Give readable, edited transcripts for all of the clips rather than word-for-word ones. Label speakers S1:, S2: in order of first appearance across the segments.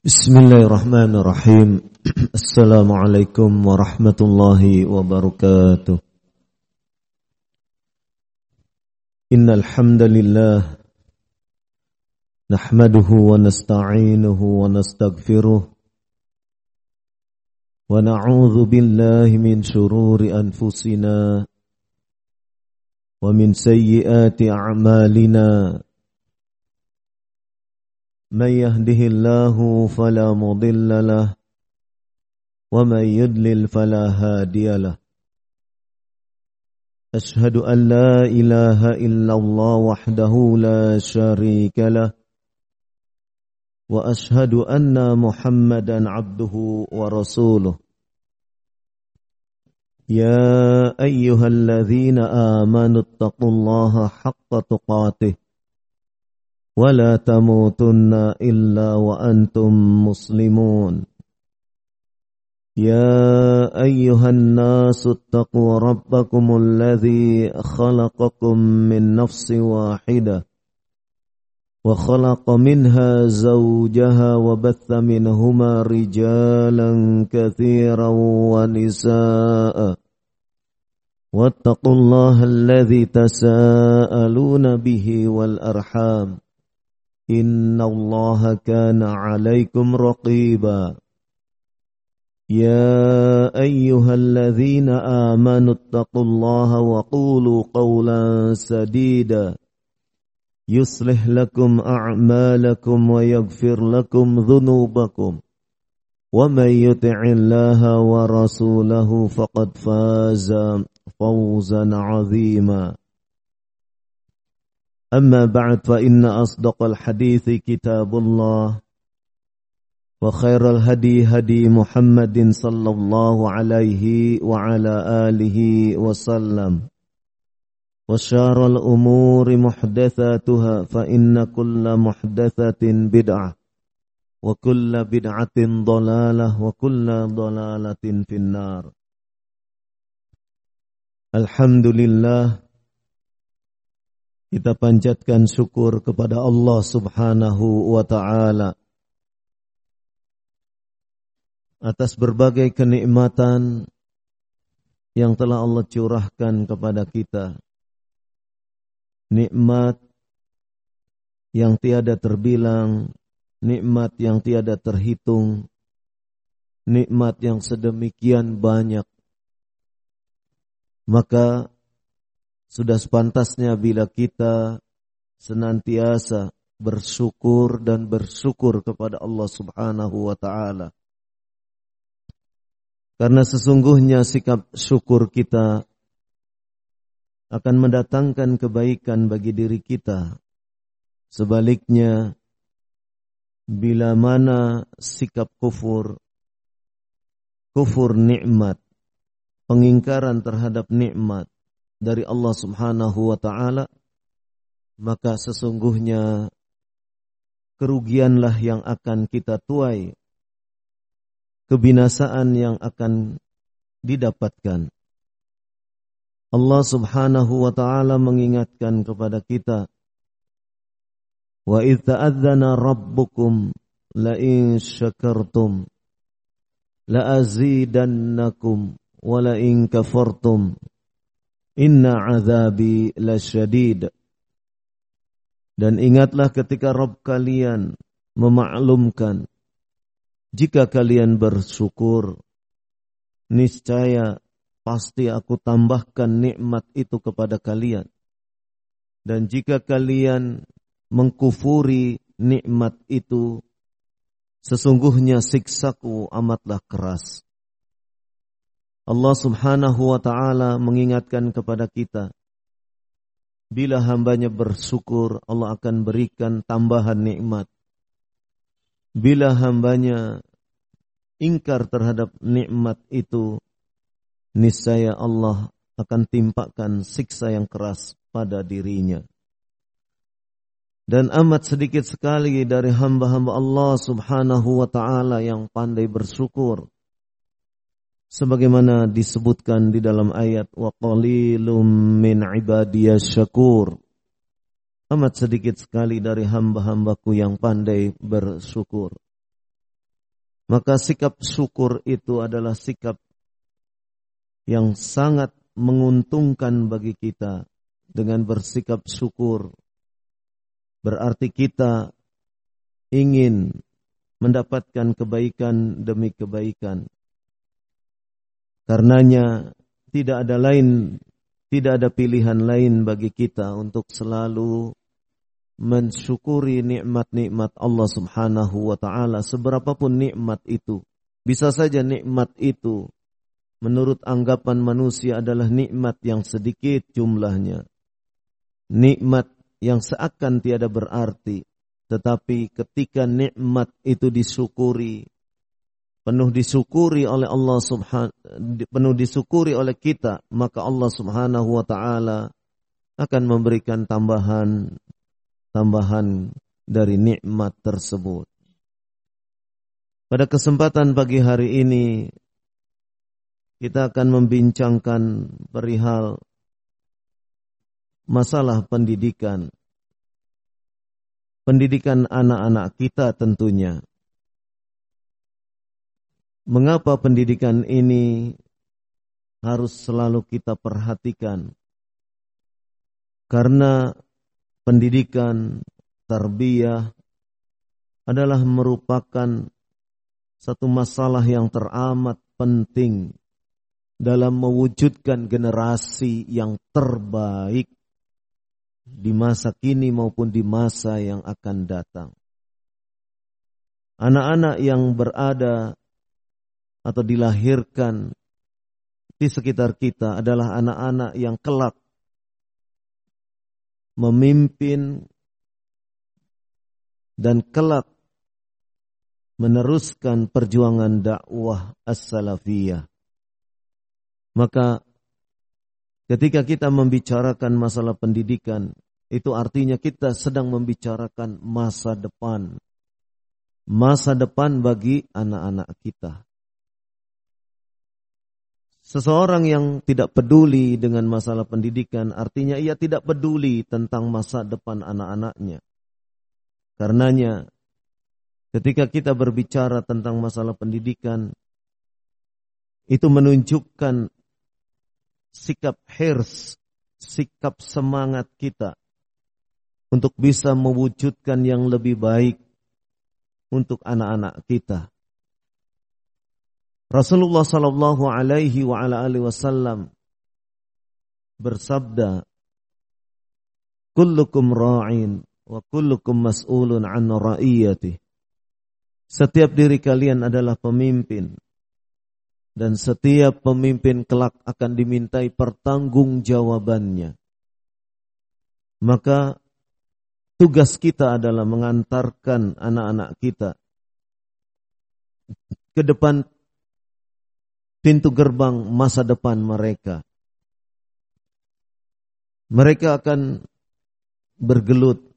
S1: Bismillahirrahmanirrahim. Assalamualaikum warahmatullahi wabarakatuh. Innal hamdalillah nahmaduhu wa nasta'inuhu wa nastaghfiruh wa na'udzu billahi min shururi anfusina wa min sayyiati a'malina. من يهده الله فلا مضل له ومن يضلل فلا هادي له أشهد أن لا إله إلا الله وحده لا شريك له وأشهد أن محمدا عبده ورسوله يا أيها الذين آمنوا اتقوا الله حق تقاته ولا تموتن إلا وأنتم مسلمون يا أيها الناس اتقوا ربكم الذي خلقكم من نفس واحدة وخلق منها زوجها وبث منهما رجالا كثيرا ونساء واتقوا الله الذي تساءلون به والأرحام إن الله كان عليكم رقيبا يا أيها الذين آمنوا اتقوا الله وقولوا قولا سديدا يصلح لكم أعمالكم ويغفر لكم ذنوبكم ومن يطع الله ورسوله فقد فاز فوزا عظيما أما بعد فإن أصدق الحديث كتاب الله وخير الهدي هدي محمد صلى الله عليه وعلى آله وسلم وشار الأمور محدثاتها فإن كل محدثة بدعة وكل بدعة ضلالة وكل ضلالة في النار. Alhamdulillah, kita panjatkan syukur kepada Allah Subhanahu wa ta'ala atas berbagai kenikmatan yang telah Allah curahkan kepada kita. Nikmat yang tiada terbilang, nikmat yang tiada terhitung, nikmat yang sedemikian banyak. Maka sudah sepantasnya bila kita senantiasa bersyukur dan bersyukur kepada Allah Subhanahu wa ta'ala. Karena sesungguhnya sikap syukur kita akan mendatangkan kebaikan bagi diri kita. Sebaliknya, bila mana sikap kufur nikmat, pengingkaran terhadap nikmat dari Allah Subhanahu wa ta'ala, maka sesungguhnya kerugianlah yang akan kita tuai, kebinasaan yang akan didapatkan. Allah Subhanahu wa ta'ala mengingatkan kepada kita, wa idh ta'adzana rabbukum la in syakartum la azidannakum wa la in kafartum inna azabi lasyadid. Dan ingatlah ketika Rabb kalian memaklumkan, jika kalian bersyukur, niscaya pasti aku tambahkan nikmat itu kepada kalian. Dan jika kalian mengkufuri nikmat itu, sesungguhnya siksaku amatlah keras. Allah Subhanahu wa ta'ala mengingatkan kepada kita, bila hambanya bersyukur, Allah akan berikan tambahan nikmat. Bila hambanya ingkar terhadap nikmat itu, niscaya Allah akan timpakan siksa yang keras pada dirinya. Dan amat sedikit sekali dari hamba-hamba Allah Subhanahu wa ta'ala yang pandai bersyukur. Sebagaimana disebutkan di dalam ayat wa qalilum min ibadiyas syakur. Amat sedikit sekali dari hamba-hambaku yang pandai bersyukur. Maka sikap syukur itu adalah sikap yang sangat menguntungkan bagi kita. Dengan bersikap syukur, berarti kita ingin mendapatkan kebaikan demi kebaikan. Karenanya tidak ada pilihan lain bagi kita untuk selalu mensyukuri nikmat-nikmat Allah Subhanahu wa taala, seberapapun nikmat itu. Bisa saja nikmat itu menurut anggapan manusia adalah nikmat yang sedikit jumlahnya, nikmat yang seakan tiada berarti, tetapi ketika nikmat itu disyukuri, penuh disyukuri oleh Allah penuh disyukuri oleh kita, maka Allah Subhanahu wa taala akan memberikan tambahan dari nikmat tersebut. Pada kesempatan pagi hari ini kita akan membincangkan perihal masalah pendidikan. Pendidikan anak-anak kita tentunya. Mengapa pendidikan ini harus selalu kita perhatikan? Karena pendidikan, tarbiyah adalah merupakan satu masalah yang teramat penting dalam mewujudkan generasi yang terbaik di masa kini maupun di masa yang akan datang. Anak-anak yang berada atau dilahirkan di sekitar kita adalah anak-anak yang kelak memimpin dan kelak meneruskan perjuangan dakwah as-salafiyah. Maka ketika kita membicarakan masalah pendidikan, itu artinya kita sedang membicarakan masa depan. Masa depan bagi anak-anak kita. Seseorang yang tidak peduli dengan masalah pendidikan, artinya ia tidak peduli tentang masa depan anak-anaknya. Karenanya, ketika kita berbicara tentang masalah pendidikan, itu menunjukkan sikap hirs, sikap semangat kita untuk bisa mewujudkan yang lebih baik untuk anak-anak kita. Rasulullah sallallahu alaihi wa ala alihi wasallam bersabda, "Kullukum ra'in wa kullukum mas'ulun 'an ra'iyatihi." Setiap diri kalian adalah pemimpin dan setiap pemimpin kelak akan dimintai pertanggungjawabannya. Maka tugas kita adalah mengantarkan anak-anak kita ke depan pintu gerbang masa depan mereka. Mereka akan bergelut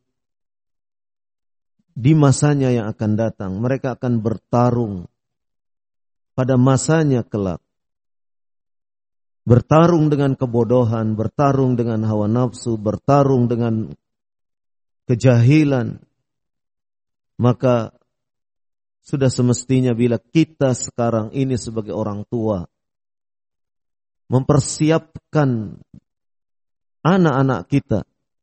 S1: di masanya yang akan datang. Mereka akan bertarung pada masanya kelak. Bertarung dengan kebodohan, bertarung dengan hawa nafsu, bertarung dengan kejahilan. Maka sudah semestinya bila kita sekarang ini sebagai orang tua mempersiapkan anak-anak kita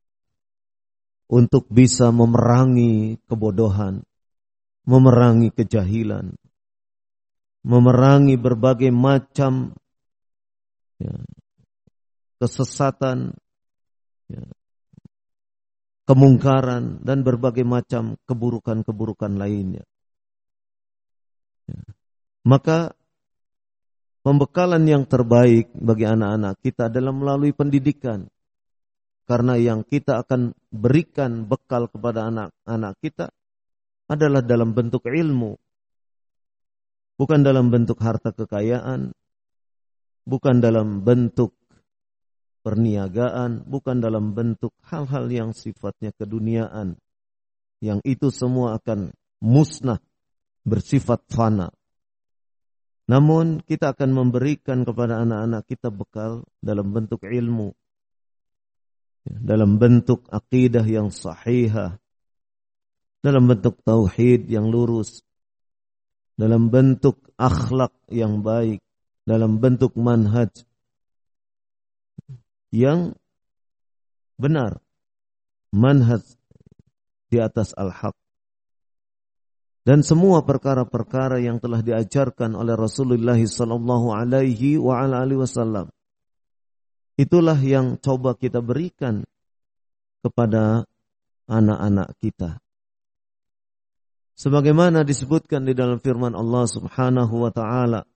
S1: untuk bisa memerangi kebodohan, memerangi kejahilan, memerangi berbagai macam kesesatan, kemungkaran, dan berbagai macam keburukan-keburukan lainnya. Maka pembekalan yang terbaik bagi anak-anak kita adalah melalui pendidikan. Karena yang kita akan berikan bekal kepada anak-anak kita adalah dalam bentuk ilmu. Bukan dalam bentuk harta kekayaan, bukan dalam bentuk perniagaan, bukan dalam bentuk hal-hal yang sifatnya keduniaan. Yang itu semua akan musnah, bersifat fana. Namun kita akan memberikan kepada anak-anak kita bekal dalam bentuk ilmu, dalam bentuk akidah yang sahihah, dalam bentuk tauhid yang lurus, dalam bentuk akhlak yang baik, dalam bentuk manhaj yang benar, manhaj di atas al-haq. Dan semua perkara-perkara yang telah diajarkan oleh Rasulullah sallallahu alaihi wasallam, itulah yang coba kita berikan kepada anak-anak kita. Sebagaimana disebutkan di dalam firman Allah Subhanahu wa taala,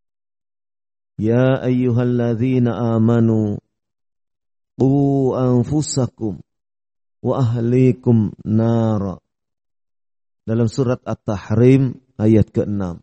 S1: "Ya ayyuhalladzina amanu qu anfusakum wa ahlikum nara." Dalam surat At-Tahrim ayat ke-6.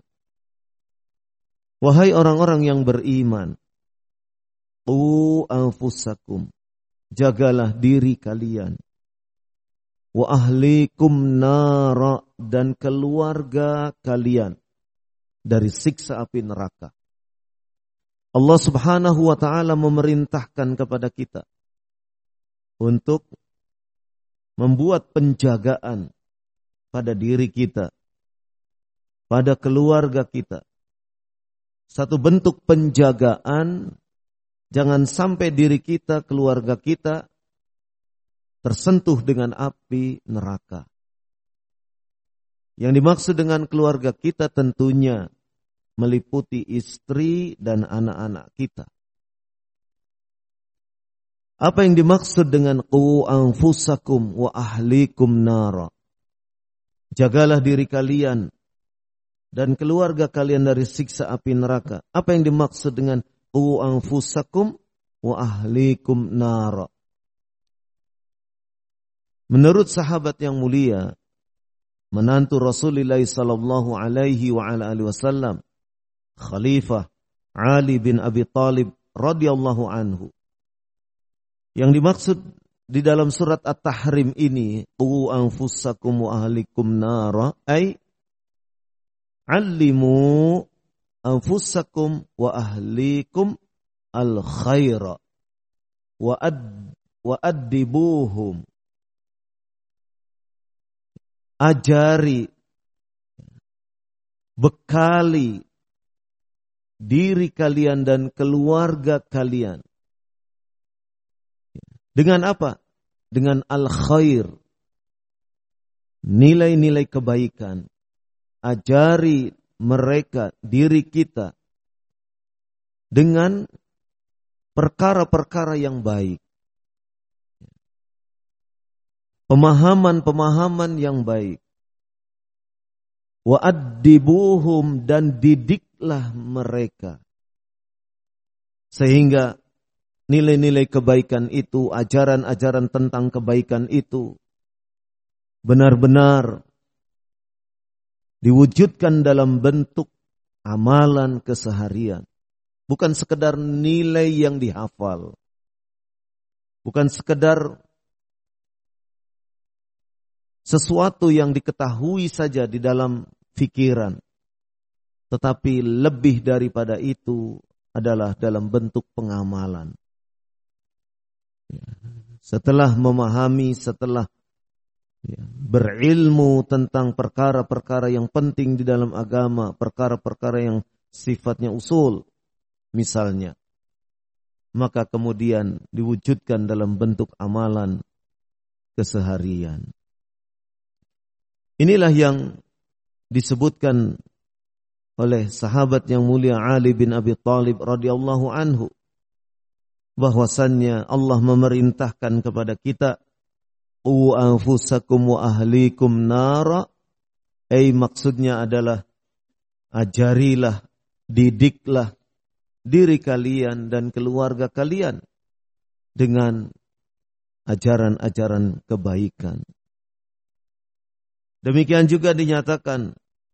S1: Wahai orang-orang yang beriman, qu anfusakum, jagalah diri kalian, wa ahlikum nara, dan keluarga kalian dari siksa api neraka. Allah Subhanahu wa taala memerintahkan kepada kita untuk membuat penjagaan pada diri kita, pada keluarga kita. Satu bentuk penjagaan, jangan sampai diri kita, keluarga kita tersentuh dengan api neraka. Yang dimaksud dengan keluarga kita tentunya meliputi istri dan anak-anak kita. Apa yang dimaksud dengan qu anfusakum wa ahlikum nara? Jagalah diri kalian dan keluarga kalian dari siksa api neraka. Apa yang dimaksud dengan qu anfusakum wa ahlikum nara? Menurut sahabat yang mulia, menantu Rasulullah sallallahu alaihi wasallam, Khalifah Ali bin Abi Thalib radhiyallahu anhu, yang dimaksud di dalam surat At-Tahrim ini, qu anfusakum wa ahlikum nara, ay allimu anfusakum wa ahlikum al-khaira wa addibuhum. Ajari, bekali diri kalian dan keluarga kalian. Dengan apa? Dengan al-khair, nilai-nilai kebaikan. Ajari mereka, diri kita, dengan perkara-perkara yang baik. Pemahaman-pemahaman yang baik. Wa addibuhum, dan didiklah mereka. Sehingga nilai-nilai kebaikan itu, ajaran-ajaran tentang kebaikan itu benar-benar diwujudkan dalam bentuk amalan keseharian. Bukan sekedar nilai yang dihafal. Bukan sekedar sesuatu yang diketahui saja di dalam fikiran. Tetapi lebih daripada itu adalah dalam bentuk pengamalan. Setelah memahami, setelah berilmu tentang perkara-perkara yang penting di dalam agama, perkara-perkara yang sifatnya usul misalnya, maka kemudian diwujudkan dalam bentuk amalan keseharian. Inilah yang disebutkan oleh sahabat yang mulia Ali bin Abi Thalib radhiyallahu anhu, bahwasannya Allah memerintahkan kepada kita, qu anfusakum wa ahlikum nara, maksudnya adalah ajarilah, didiklah diri kalian dan keluarga kalian dengan ajaran-ajaran kebaikan. Demikian juga dinyatakan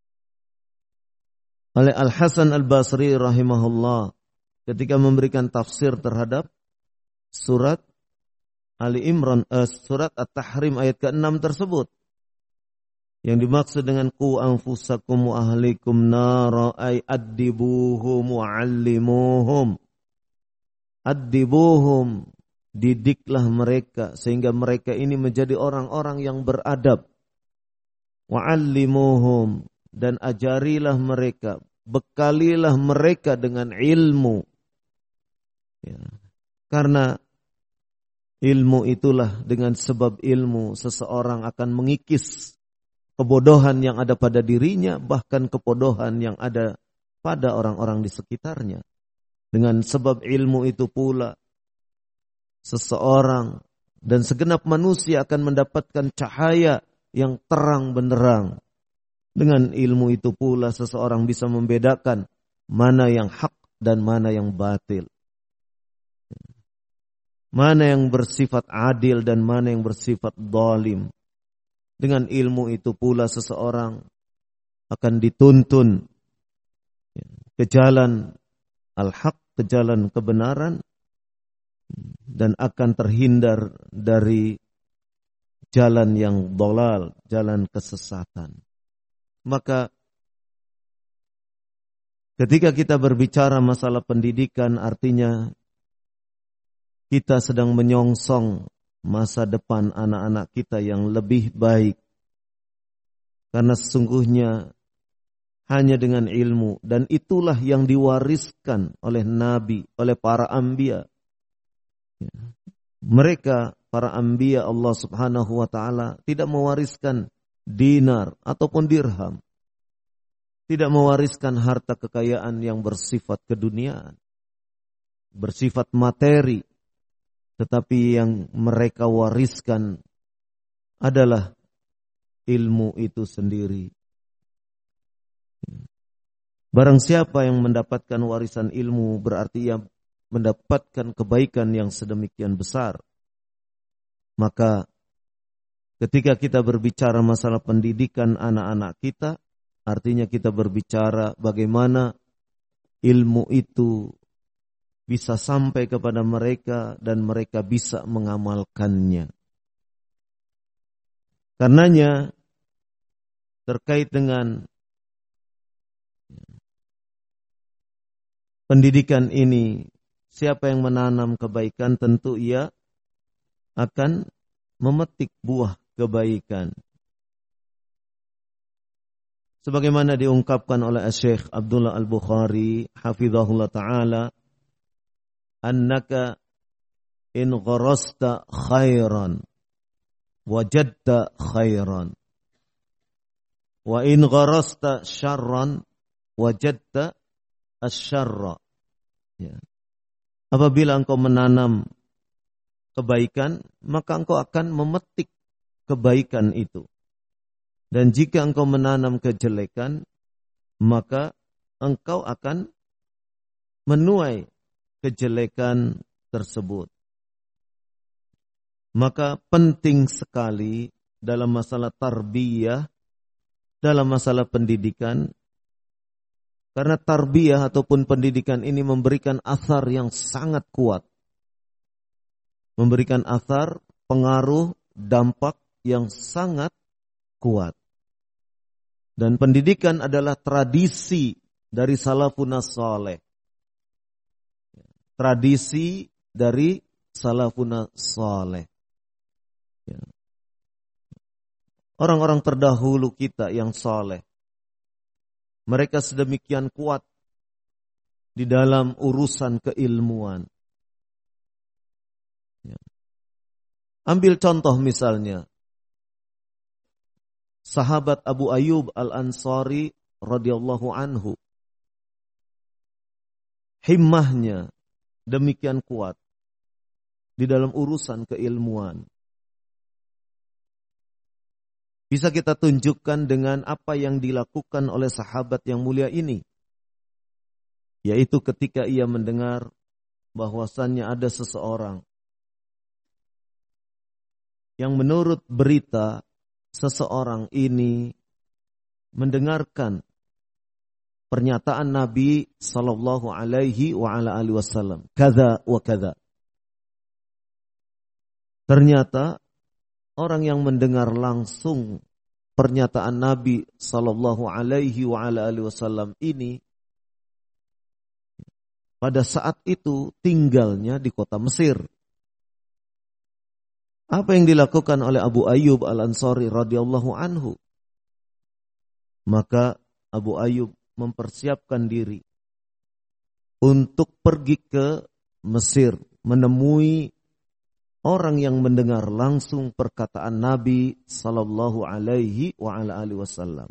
S1: oleh Al-Hasan Al-Basri rahimahullah ketika memberikan tafsir terhadap surat Ali Imran, surat At-Tahrim ayat ke-6 tersebut. Yang dimaksud dengan qu anfusakum wa ahlikum nara, ay addibuhum wa allimuhum. Addibuhum, didiklah mereka sehingga mereka ini menjadi orang-orang yang beradab. Wa allimuhum, dan ajarilah mereka, bekalilah mereka dengan ilmu. Ya. Karena ilmu itulah, dengan sebab ilmu seseorang akan mengikis kebodohan yang ada pada dirinya, bahkan kebodohan yang ada pada orang-orang di sekitarnya. Dengan sebab ilmu itu pula seseorang dan segenap manusia akan mendapatkan cahaya yang terang benderang. Dengan ilmu itu pula seseorang bisa membedakan mana yang hak dan mana yang batil. Mana yang bersifat adil dan mana yang bersifat zalim. Dengan ilmu itu pula seseorang akan dituntun ke jalan al-haq, ke jalan kebenaran, dan akan terhindar dari jalan yang dhalal, jalan kesesatan. Maka ketika kita berbicara masalah pendidikan, artinya kita sedang menyongsong masa depan anak-anak kita yang lebih baik. Karena sesungguhnya hanya dengan ilmu, dan itulah yang diwariskan oleh Nabi, oleh para anbiya. Mereka, para anbiya Allah subhanahu wa ta'ala, tidak mewariskan dinar ataupun dirham. Tidak mewariskan harta kekayaan yang bersifat keduniaan, bersifat materi. Tetapi yang mereka wariskan adalah ilmu itu sendiri. Barang siapa yang mendapatkan warisan ilmu, berarti ia mendapatkan kebaikan yang sedemikian besar. Maka ketika kita berbicara masalah pendidikan anak-anak kita, artinya kita berbicara bagaimana ilmu itu bisa sampai kepada mereka dan mereka bisa mengamalkannya. Karenanya terkait dengan pendidikan ini, siapa yang menanam kebaikan tentu ia akan memetik buah kebaikan. Sebagaimana diungkapkan oleh Syekh Abdullah Al-Bukhari hafizahullah ta'ala, annaka in gharasta khairan wajadta khairan wa in gharasta syarran wajadta asyarra. Ya. Apabila engkau menanam kebaikan, maka engkau akan memetik kebaikan itu. Dan jika engkau menanam kejelekan, maka engkau akan menuai kejelekan tersebut. Maka penting sekali dalam masalah tarbiyah, dalam masalah pendidikan, karena tarbiyah ataupun pendidikan ini memberikan athar yang sangat kuat. Memberikan athar, pengaruh, dampak yang sangat kuat. Dan pendidikan adalah tradisi dari salafun saleh. Tradisi dari salafun saleh. Orang-orang terdahulu kita yang saleh, mereka sedemikian kuat di dalam urusan keilmuan. Ambil contoh misalnya, sahabat Abu Ayyub Al-Ansari radhiyallahu anhu. Himmahnya demikian kuat di dalam urusan keilmuan. Bisa kita tunjukkan dengan apa yang dilakukan oleh sahabat yang mulia ini. Yaitu ketika ia mendengar bahwasannya ada seseorang yang menurut berita seseorang ini mendengarkan pernyataan Nabi sallallahu alaihi wa ala alihi wasallam, kadza wa kadza. Ternyata orang yang mendengar langsung pernyataan Nabi sallallahu alaihi wa ala alihi wasallam ini pada saat itu tinggalnya di kota Mesir. Apa yang dilakukan oleh Abu Ayyub Al-Ansari radhiyallahu anhu? Maka Abu Ayyub mempersiapkan diri untuk pergi ke Mesir, menemui orang yang mendengar langsung perkataan Nabi sallallahu alaihi wa ala alihi wasallam.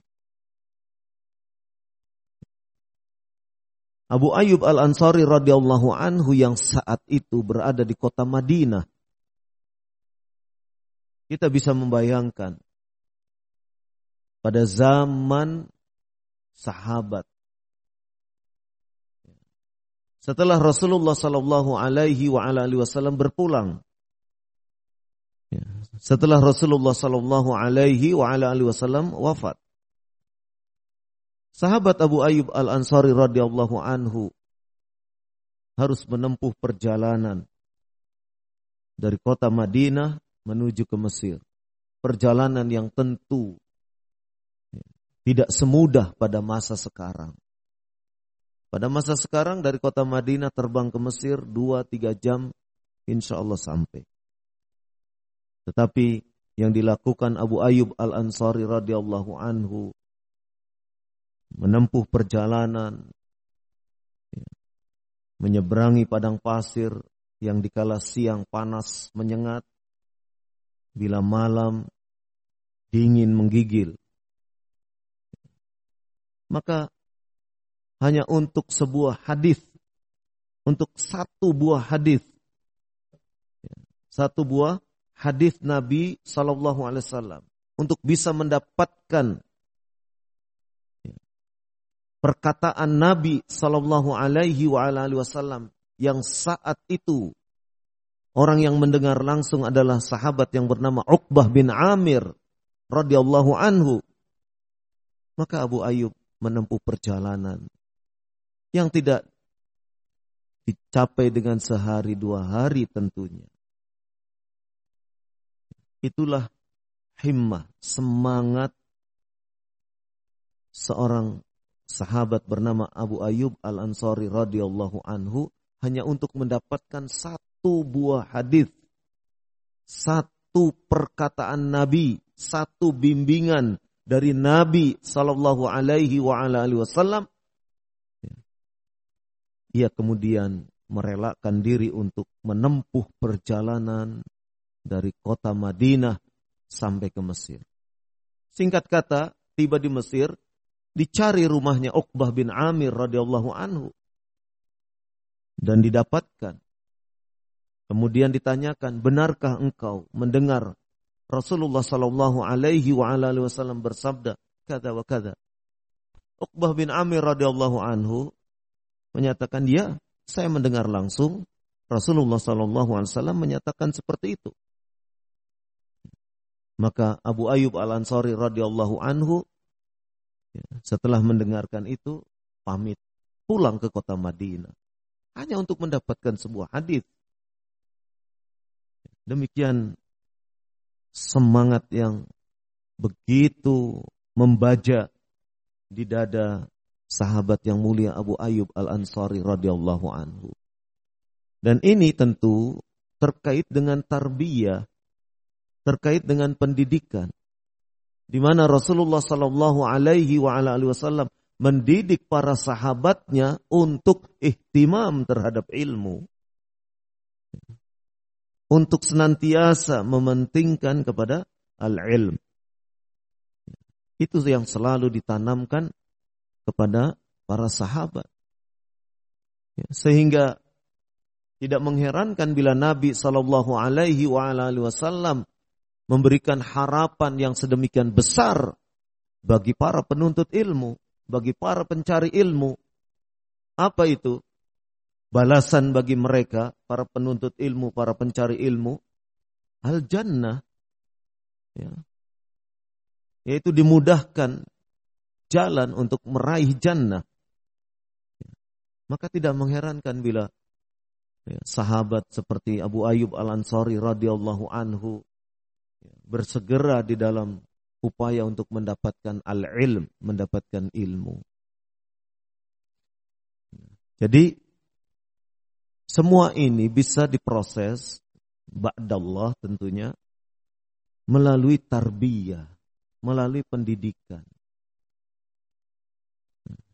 S1: Abu Ayyub Al-Ansari radhiyallahu anhu yang saat itu berada di kota Madinah. Kita bisa membayangkan pada zaman sahabat, setelah Rasulullah sallallahu alaihi wa ala alihi wasallam berpulang, setelah Rasulullah sallallahu alaihi wa ala alihi wasallam wafat, sahabat Abu Ayyub Al-Ansari radhiyallahu anhu harus menempuh perjalanan dari kota Madinah menuju ke Mesir. Perjalanan yang tentu tidak semudah pada masa sekarang. Pada masa sekarang dari kota Madinah terbang ke Mesir 2-3 jam insya Allah sampai. Tetapi yang dilakukan Abu Ayyub Al-Ansari radhiyallahu anhu menempuh perjalanan, menyeberangi padang pasir yang dikala siang panas menyengat, bila malam dingin menggigil. Maka hanya untuk sebuah hadis, untuk satu buah hadis Nabi sallallahu alaihi wasallam, untuk bisa mendapatkan perkataan Nabi sallallahu alaihi wasallam yang saat itu orang yang mendengar langsung adalah sahabat yang bernama Uqbah bin Amir radhiyallahu anhu. Maka Abu Ayyub menempuh perjalanan yang tidak dicapai dengan sehari 2 hari tentunya. Itulah himmah, semangat seorang sahabat bernama Abu Ayyub Al-Ansari radhiyallahu anhu hanya untuk mendapatkan satu buah hadis, satu perkataan Nabi, satu bimbingan dari Nabi sallallahu alaihi wa ala alihi wasallam. Ia kemudian merelakan diri untuk menempuh perjalanan dari kota Madinah sampai ke Mesir. Singkat kata, tiba di Mesir, dicari rumahnya Uqbah bin Amir radhiyallahu anhu dan didapatkan. Kemudian ditanyakan, benarkah engkau mendengar Rasulullah sallallahu alaihi wa ala alihi wasallam bersabda kada wa kada? Uqbah bin Amir radhiyallahu anhu menyatakan, ya, saya mendengar langsung Rasulullah sallallahu alaihi wasallam menyatakan seperti itu. Maka Abu Ayyub Al-Ansari radhiyallahu anhu setelah mendengarkan itu pamit pulang ke kota Madinah hanya untuk mendapatkan sebuah hadis. Demikian semangat yang begitu membaja di dada sahabat yang mulia Abu Ayyub Al-Ansari radhiyallahu anhu. Dan ini tentu terkait dengan tarbiyah, terkait dengan pendidikan, di mana Rasulullah sallallahu alaihi wa ala alihi wasallam mendidik para sahabatnya untuk ihtimam terhadap ilmu, untuk senantiasa mementingkan kepada al-ilm. Itu yang selalu ditanamkan kepada para sahabat. Sehingga tidak mengherankan bila Nabi sallallahu alaihi wa ala alihi wasallam memberikan harapan yang sedemikian besar bagi para penuntut ilmu, bagi para pencari ilmu. Apa itu? Balasan bagi mereka, para penuntut ilmu, para pencari ilmu, al-jannah. Ya. Yaitu dimudahkan jalan untuk meraih jannah. Maka tidak mengherankan bila sahabat seperti Abu Ayyub Al-Ansari radhiyallahu anhu bersegera di dalam upaya untuk mendapatkan al-ilm, mendapatkan ilmu. Jadi semua ini bisa diproses ba'dallah tentunya melalui tarbiyah, melalui pendidikan.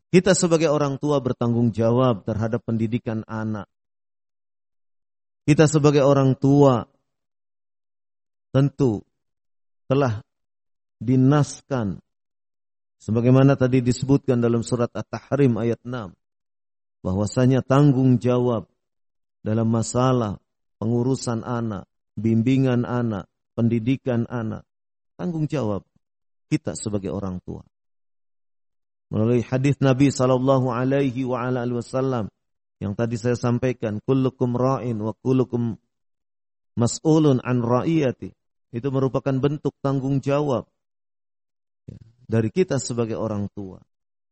S1: Kita sebagai orang tua bertanggung jawab terhadap pendidikan anak. Kita sebagai orang tua tentu telah dinaskan sebagaimana tadi disebutkan dalam surat At-Tahrim ayat 6 bahwasanya tanggung jawab dalam masalah pengurusan anak, bimbingan anak, pendidikan anak, tanggung jawab kita sebagai orang tua. Melalui hadis Nabi sallallahu alaihi wasallam yang tadi saya sampaikan, kullukum ra'in wa kullukum mas'ulun an ra'iyati. Itu merupakan bentuk tanggung jawab dari kita sebagai orang tua.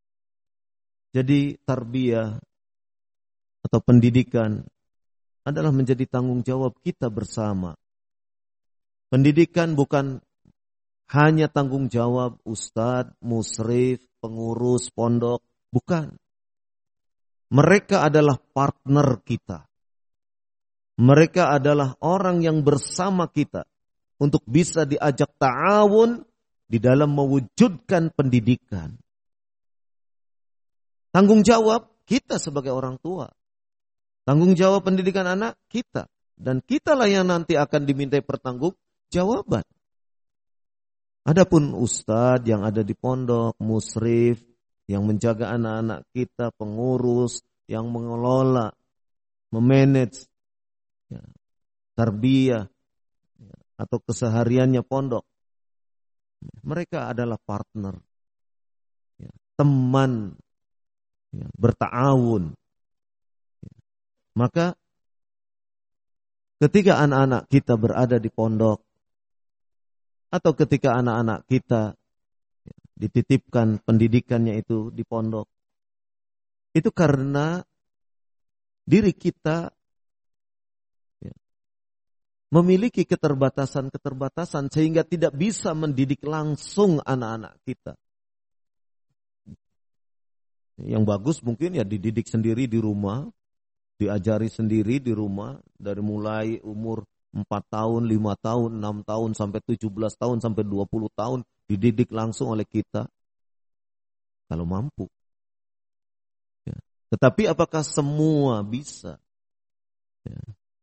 S1: Jadi tarbiyah atau pendidikan adalah menjadi tanggung jawab kita bersama. Pendidikan bukan hanya tanggung jawab ustadz, musrif, pengurus, pondok. Bukan. Mereka adalah partner kita. Mereka adalah orang yang bersama kita untuk bisa diajak ta'awun di dalam mewujudkan pendidikan. Tanggung jawab kita sebagai orang tua. Tanggung jawab pendidikan anak kita. Dan kitalah yang nanti akan dimintai pertanggungjawaban. Adapun ustadz yang ada di pondok, musrif, yang menjaga anak-anak kita, pengurus, yang mengelola, memanage tarbiyah atau kesehariannya pondok. Mereka adalah partner, teman, berta'awun. Maka ketika anak-anak kita berada di pondok, atau ketika anak-anak kita dititipkan pendidikannya itu di pondok, itu karena diri kita memiliki keterbatasan-keterbatasan sehingga tidak bisa mendidik langsung anak-anak kita. Yang bagus mungkin ya dididik sendiri di rumah, diajari sendiri di rumah dari mulai umur 4 tahun, 5 tahun, 6 tahun, sampai 17 tahun, sampai 20 tahun dididik langsung oleh kita. Kalau mampu. Ya. Tetapi apakah semua bisa? Ya.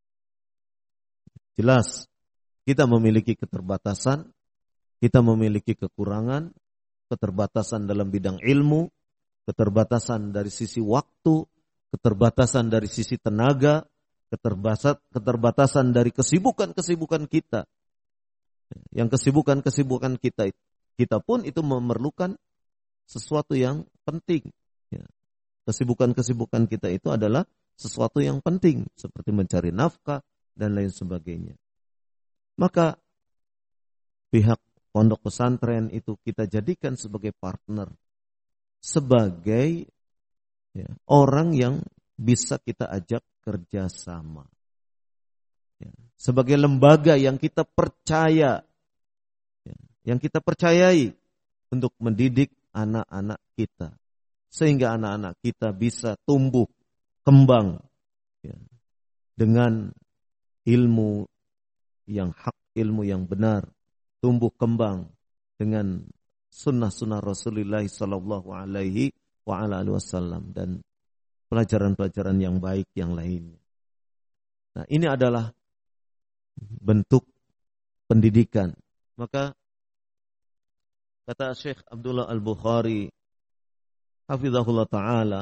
S1: Jelas, kita memiliki keterbatasan, kita memiliki kekurangan, keterbatasan dalam bidang ilmu, keterbatasan dari sisi waktu, keterbatasan dari sisi tenaga, keterbatasan dari kesibukan-kesibukan kita. Yang kesibukan-kesibukan kita pun itu memerlukan sesuatu yang penting. Kesibukan-kesibukan kita itu adalah sesuatu yang penting, seperti mencari nafkah dan lain sebagainya. Maka pihak pondok pesantren itu kita jadikan sebagai partner, sebagai orang yang bisa kita ajak kerjasama. Sebagai lembaga yang kita percaya, yang kita percayai untuk mendidik anak-anak kita. Sehingga anak-anak kita bisa tumbuh, kembang dengan ilmu yang hak, ilmu yang benar. Tumbuh kembang dengan sunnah-sunnah Rasulullah sallallahu alaihi wasallam dan pelajaran-pelajaran yang baik yang lainnya. Nah, ini adalah bentuk pendidikan. Maka kata Syekh Abdullah Al-Bukhari hafizahullah ta'ala,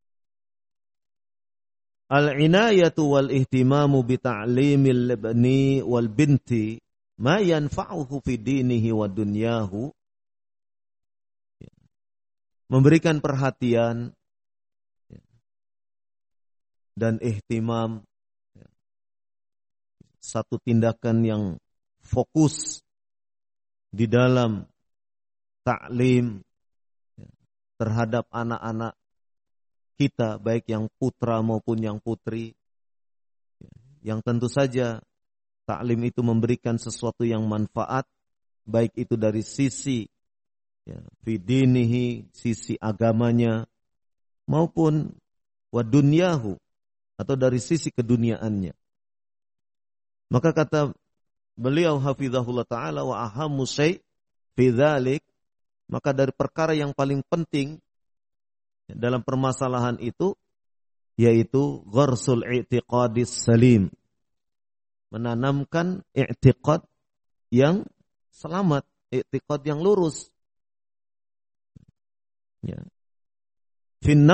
S1: al-inayatu wal ihtimamu bi ta'limil ibni wal binti ma yanfa'uhu fi dinihi wa dunyahu. Memberikan perhatian dan ihtimam, satu tindakan yang fokus di dalam taklim terhadap anak-anak kita, baik yang putra maupun yang putri, yang tentu saja taklim itu memberikan sesuatu yang manfaat, baik itu dari sisi fidinihi, sisi agamanya, maupun wadunyahu, atau dari sisi keduniaannya. Maka kata beliau hafizahullah ta'ala, wa ahammu syai' fi dzalik, maka dari perkara yang paling penting dalam permasalahan itu, yaitu gharsul i'tiqadis salim. Menanamkan i'tiqad yang selamat, i'tiqad yang lurus. Ya. Fin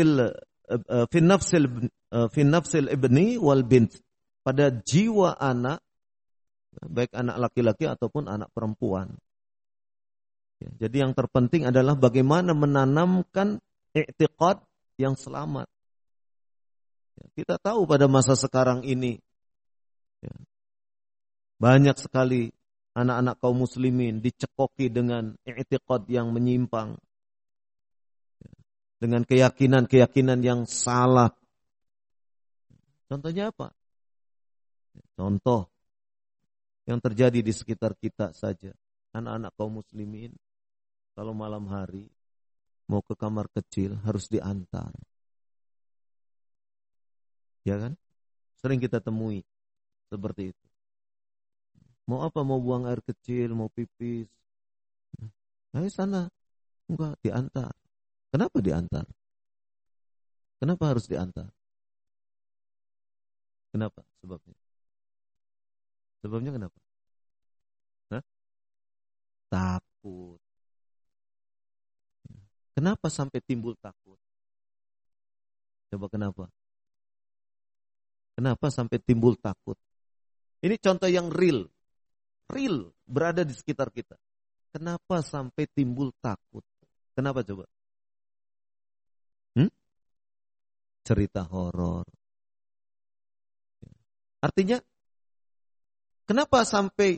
S1: nafsil ibni wal bint, pada jiwa anak, baik anak laki-laki ataupun anak perempuan. Ya, jadi yang terpenting adalah bagaimana menanamkan i'tiqad yang selamat. Ya, kita tahu pada masa sekarang ini, ya, banyak sekali anak-anak kaum muslimin dicekoki dengan i'tiqad yang menyimpang, dengan keyakinan-keyakinan yang salah. Contohnya apa? Contoh yang terjadi di sekitar kita saja. Anak-anak kaum muslimin kalau malam hari mau ke kamar kecil harus diantar. Ya kan? Sering kita temui seperti itu. Mau apa? Mau buang air kecil, mau pipis. Ayo sana. Enggak, diantar. Kenapa diantar? Kenapa harus diantar? Kenapa? Sebabnya? Sebabnya kenapa? Hah? Takut. Kenapa sampai timbul takut? Coba kenapa? Kenapa sampai timbul takut? Ini contoh yang real. Real berada di sekitar kita. Kenapa sampai timbul takut? Kenapa coba? Cerita horor. Artinya, kenapa sampai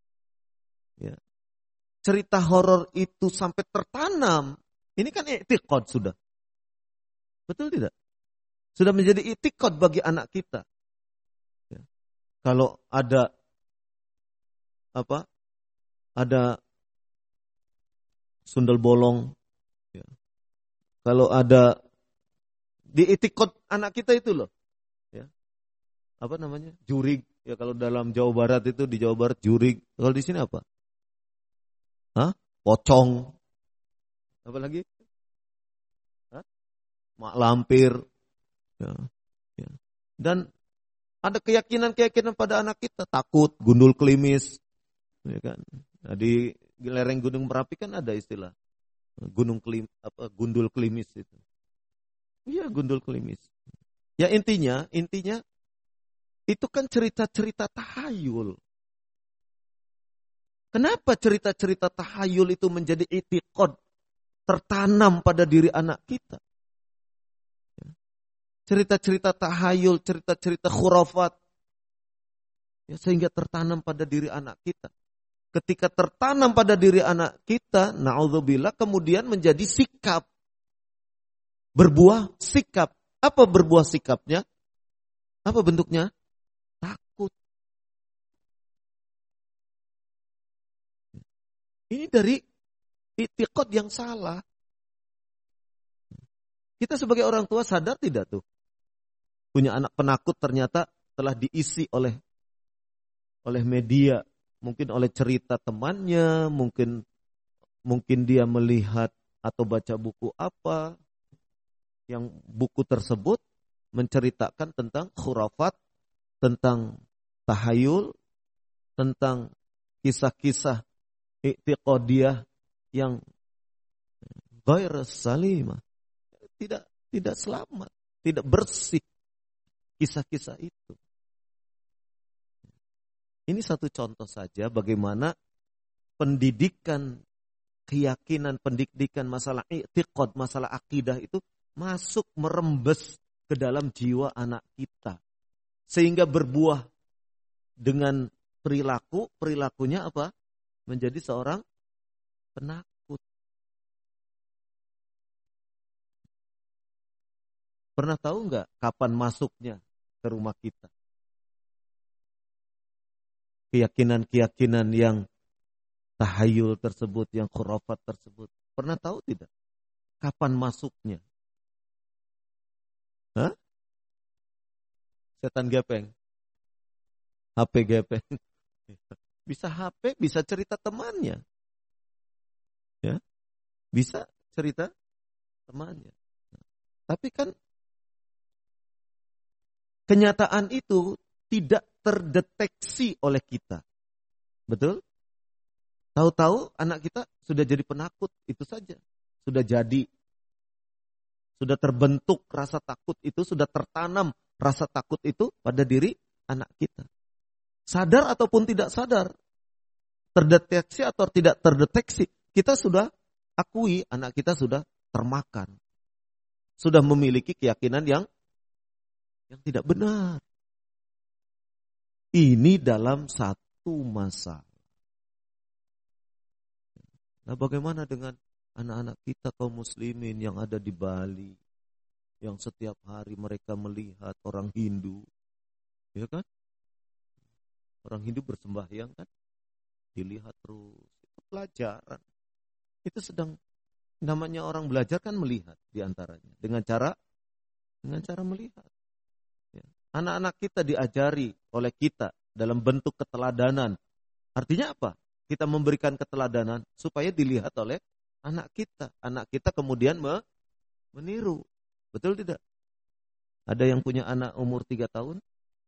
S1: cerita horor itu sampai tertanam? Ini kan i'tiqad sudah. Betul tidak? Sudah menjadi i'tiqad bagi anak kita. Ya. Kalau ada ada sundel bolong. Ya. Kalau ada di i'tiqad anak kita itu loh. Ya. Apa namanya? Jurig. Ya kalau dalam Jawa Barat itu, di Jawa Barat jurig. Kalau di sini apa? Pocong. Apa lagi? Mak lampir. Ya. Ya. Dan ada keyakinan-keyakinan pada anak kita. Takut, gundul klimis. Ya kan? Nah, di lereng Gunung Merapi kan ada istilah gundul klimis itu. Iya, gundul klimis. Ya intinya itu kan cerita-cerita tahayul. Kenapa cerita-cerita tahayul itu menjadi i'tiqad tertanam pada diri anak kita? Cerita-cerita tahayul, cerita-cerita khurafat, ya, sehingga tertanam pada diri anak kita. Ketika tertanam pada diri anak kita, na'udzubillah, kemudian menjadi sikap. Berbuah sikap. Apa berbuah sikapnya? Apa bentuknya? Takut. Ini dari i'tiqad yang salah. Kita sebagai orang tua sadar tidak tuh? Punya anak penakut ternyata telah diisi oleh media. Mungkin oleh cerita temannya, mungkin dia melihat atau baca buku apa. Yang buku tersebut menceritakan tentang khurafat, tentang tahayul, tentang kisah-kisah i'tiqadiyah yang ghair salimah, tidak selamat, tidak bersih kisah-kisah itu. Ini satu contoh saja bagaimana pendidikan keyakinan, pendidikan masalah i'tiqad, masalah akidah itu masuk merembes ke dalam jiwa anak kita. Sehingga berbuah dengan perilakunya apa? Menjadi seorang penakut. Pernah tahu nggak kapan masuknya ke rumah kita? Keyakinan-keyakinan yang tahayul tersebut, yang khurafat tersebut. Pernah tahu tidak? Kapan masuknya? Setan gepeng. HP gepeng. Bisa HP, bisa cerita temannya. Ya. Bisa cerita temannya. Tapi kan kenyataan itu tidak terdeteksi oleh kita. Betul? Tahu-tahu anak kita sudah jadi penakut, itu saja. Sudah jadi. Sudah terbentuk rasa takut itu, sudah tertanam rasa takut itu pada diri anak kita. Sadar ataupun tidak sadar, terdeteksi atau tidak terdeteksi, kita sudah akui anak kita sudah termakan. Sudah memiliki keyakinan yang tidak benar. Ini dalam satu masa. Nah, bagaimana dengan anak-anak kita kaum muslimin yang ada di Bali, yang setiap hari mereka melihat orang Hindu, ya kan? Orang Hindu bersembahyang kan, dilihat terus. Itu pelajaran. Itu sedang, namanya orang belajar kan melihat diantaranya dengan cara melihat. Ya. Anak-anak kita diajari oleh kita dalam bentuk keteladanan. Artinya apa? Kita memberikan keteladanan supaya dilihat oleh anak kita. Anak kita kemudian meniru. Betul tidak? Ada yang punya anak umur 3 tahun?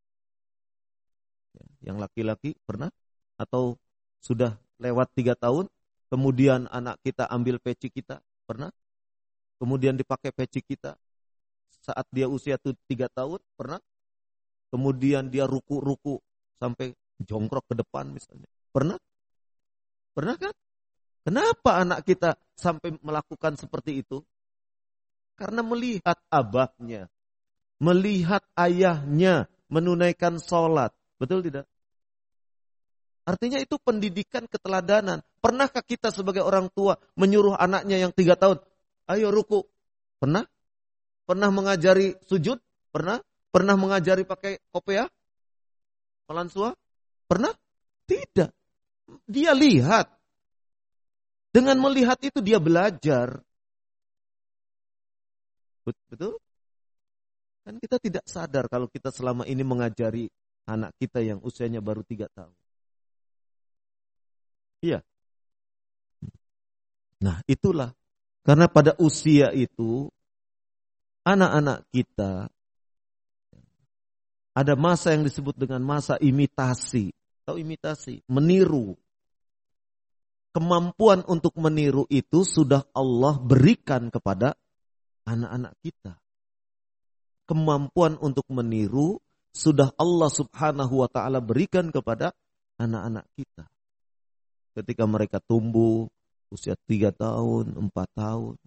S1: Yang laki-laki pernah? Atau sudah lewat 3 tahun? Kemudian anak kita ambil peci kita? Pernah? Kemudian dipakai peci kita saat dia usia 3 tahun? Pernah? Kemudian dia ruku-ruku sampai jongkrok ke depan misalnya. Pernah? Pernah kan? Kenapa anak kita sampai melakukan seperti itu? Karena melihat abahnya, melihat ayahnya menunaikan sholat. Betul tidak? Artinya itu pendidikan keteladanan. Pernahkah kita sebagai orang tua menyuruh anaknya yang 3 tahun, ayo ruku? Pernah? Pernah mengajari sujud? Pernah? Pernah mengajari pakai kopiah? Palansua? Pernah? Tidak. Dia lihat. Dengan melihat itu dia belajar. Betul? Kan kita tidak sadar kalau kita selama ini mengajari anak kita yang usianya baru 3 tahun. Iya. Nah, itulah. Karena pada usia itu, anak-anak kita ada masa yang disebut dengan masa imitasi. Tahu imitasi? Meniru. Kemampuan untuk meniru itu sudah Allah berikan kepada anak-anak kita. Kemampuan untuk meniru sudah Allah subhanahu wa ta'ala berikan kepada anak-anak kita. Ketika mereka tumbuh usia 3 tahun, 4 tahun.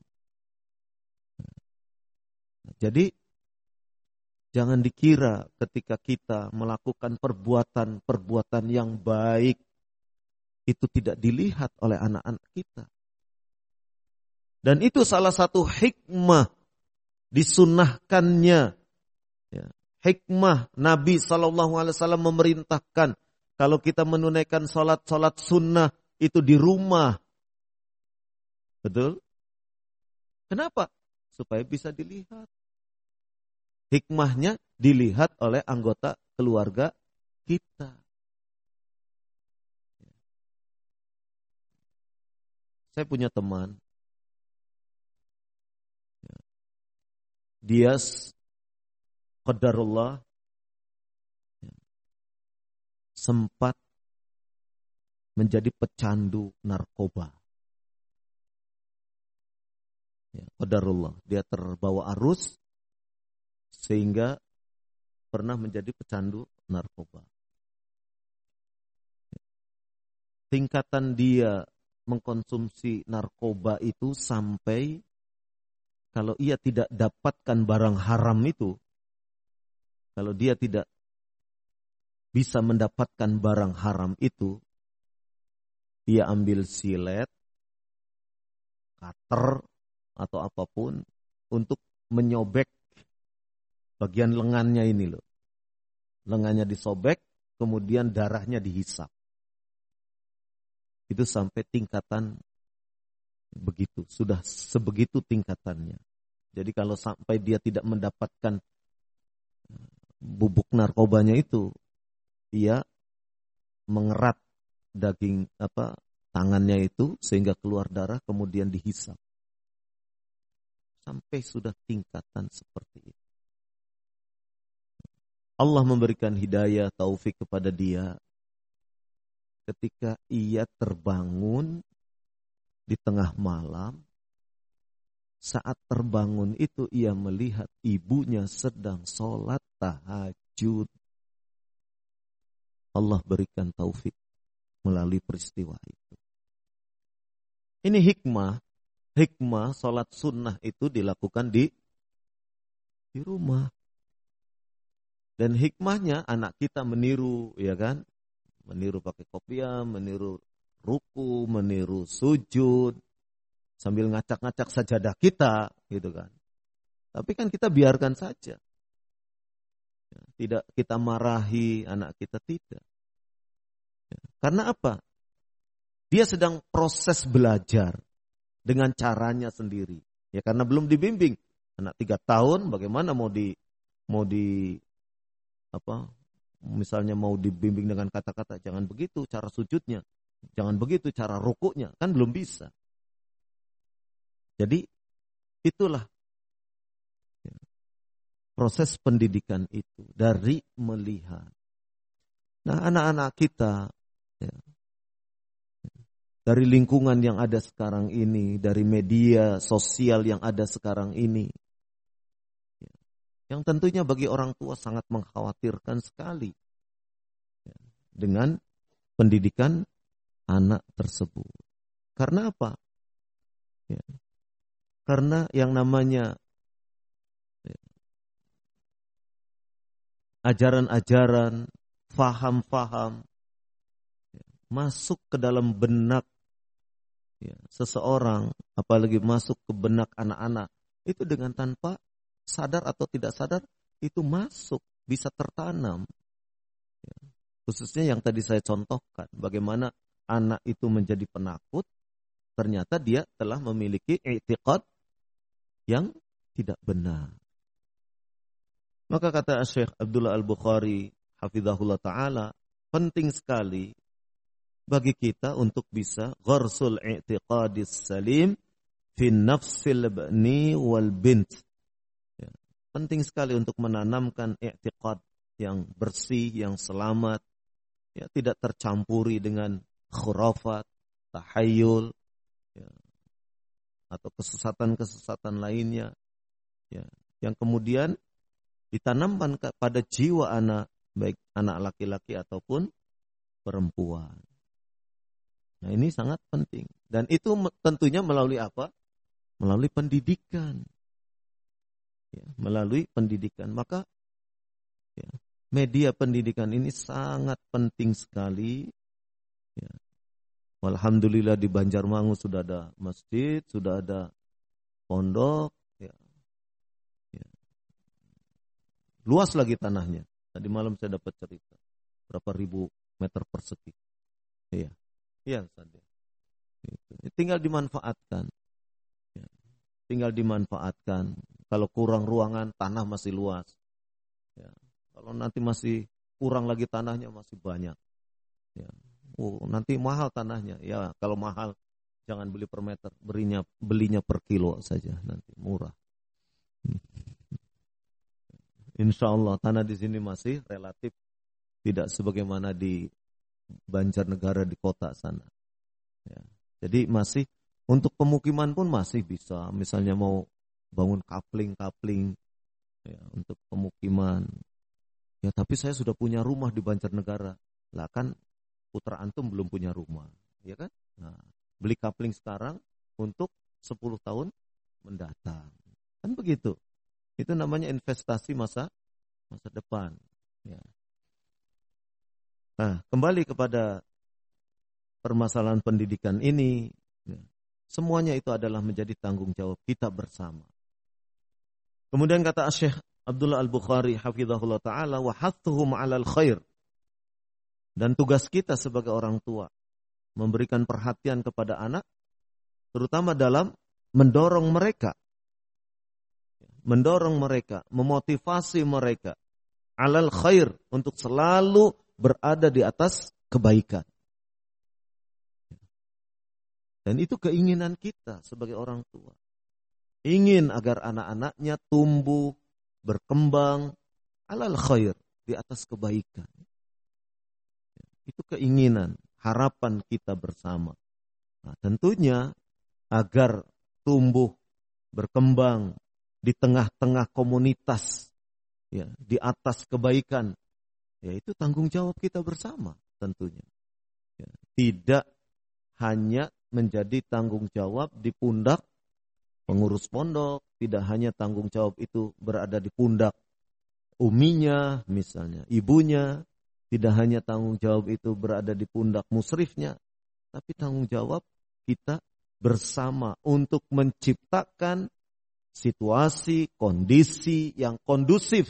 S1: Jadi jangan dikira ketika kita melakukan perbuatan yang baik itu tidak dilihat oleh anak-anak kita. Dan itu salah satu hikmah disunnahkannya. Ya, hikmah Nabi SAW memerintahkan kalau kita menunaikan salat sunnah itu di rumah. Betul? Kenapa? Supaya bisa dilihat. Hikmahnya dilihat oleh anggota keluarga kita. Saya punya teman. Dia qadarullah sempat menjadi pecandu narkoba. Ya, qadarullah, dia terbawa arus sehingga pernah menjadi pecandu narkoba. Tingkatan dia mengkonsumsi narkoba itu sampai kalau ia tidak dapatkan barang haram itu, kalau dia tidak bisa mendapatkan barang haram itu, dia ambil silet, cutter, atau apapun untuk menyobek bagian lengannya ini loh. Lengannya disobek, kemudian darahnya dihisap. Itu sampai tingkatan begitu, sudah sebegitu tingkatannya. Jadi kalau sampai dia tidak mendapatkan bubuk narkobanya itu, dia mengerat daging tangannya itu sehingga keluar darah kemudian dihisap. sampai sudah tingkatan seperti itu. Allah memberikan hidayah, taufik kepada dia ketika ia terbangun di tengah malam. Saat terbangun itu ia melihat ibunya sedang sholat tahajud. Allah berikan taufik melalui peristiwa itu. Ini hikmah. Hikmah sholat sunnah itu dilakukan di rumah. Dan hikmahnya anak kita meniru, ya kan? Meniru pakai kopiah, meniru ruku, meniru sujud, sambil ngacak-ngacak sajadah kita, gitu kan. Tapi kan kita biarkan saja. Tidak kita marahi anak kita, tidak. Karena apa? Dia sedang proses belajar dengan caranya sendiri. Ya karena belum dibimbing. Anak 3 tahun bagaimana misalnya mau dibimbing dengan kata-kata, jangan begitu cara sujudnya, jangan begitu cara rukuknya, kan belum bisa. Jadi itulah proses pendidikan itu dari melihat. Nah, anak-anak kita dari lingkungan yang ada sekarang ini, dari media sosial yang ada sekarang ini, yang tentunya bagi orang tua sangat mengkhawatirkan sekali dengan pendidikan anak tersebut. Karena apa? Karena yang namanya ajaran-ajaran, faham-faham masuk ke dalam benak seseorang, apalagi masuk ke benak anak-anak, itu dengan tanpa sadar atau tidak sadar itu masuk, bisa tertanam. Khususnya yang tadi saya contohkan, bagaimana anak itu menjadi penakut, ternyata dia telah memiliki i'tiqad yang tidak benar. Maka kata Syekh Abdullah Al-Bukhari hafizahullah ta'ala, penting sekali bagi kita untuk bisa gharsul i'tiqadis salim fin nafsil bani wal bint. Penting sekali untuk menanamkan i'tiqad yang bersih, yang selamat, tidak tercampuri dengan khurafat, tahayul, atau kesesatan-kesesatan lainnya, yang kemudian ditanamkan pada jiwa anak, baik anak laki-laki ataupun perempuan. Nah, ini sangat penting. Dan itu tentunya melalui apa? Melalui pendidikan. Melalui pendidikan. Maka media pendidikan ini sangat penting sekali. Alhamdulillah di Banjarmangu sudah ada masjid, sudah ada pondok. Luas lagi tanahnya. Tadi malam saya dapat cerita berapa ribu meter persegi. Iya saja. Tinggal dimanfaatkan. Tinggal dimanfaatkan. Kalau kurang ruangan, tanah masih luas. Kalau nanti masih kurang lagi tanahnya, masih banyak. Nanti mahal tanahnya. Ya, kalau mahal jangan beli per meter, belinya per kilo saja nanti murah. Insya Allah tanah di sini masih relatif tidak sebagaimana di Banjarnegara di kota sana. Jadi masih untuk pemukiman pun masih bisa. Misalnya mau bangun kapling untuk pemukiman. Tapi saya sudah punya rumah di Banjarnegara. Lah kan putra antum belum punya rumah, ya kan? Nah, beli kapling sekarang untuk 10 tahun mendatang. Kan begitu. Itu namanya investasi masa depan. Nah, kembali kepada permasalahan pendidikan ini, semuanya itu adalah menjadi tanggung jawab kita bersama. Kemudian kata Syekh Abdullah Al-Bukhari hafizahullah ta'ala, wa hathuhum 'alal khair. Dan tugas kita sebagai orang tua memberikan perhatian kepada anak, terutama dalam mendorong mereka, memotivasi mereka 'alal khair, untuk selalu berada di atas kebaikan. Dan itu keinginan kita sebagai orang tua. ingin agar anak-anaknya tumbuh, berkembang alal khair, di atas kebaikan. Itu keinginan, harapan kita bersama. Nah, tentunya agar tumbuh, berkembang di tengah-tengah komunitas, ya, di atas kebaikan, ya itu tanggung jawab kita bersama tentunya. Ya, tidak hanya menjadi tanggung jawab di pundak pengurus pondok, tidak hanya tanggung jawab itu berada di pundak uminya misalnya, ibunya, tidak hanya tanggung jawab itu berada di pundak musrifnya, tapi tanggung jawab kita bersama untuk menciptakan situasi, kondisi yang kondusif,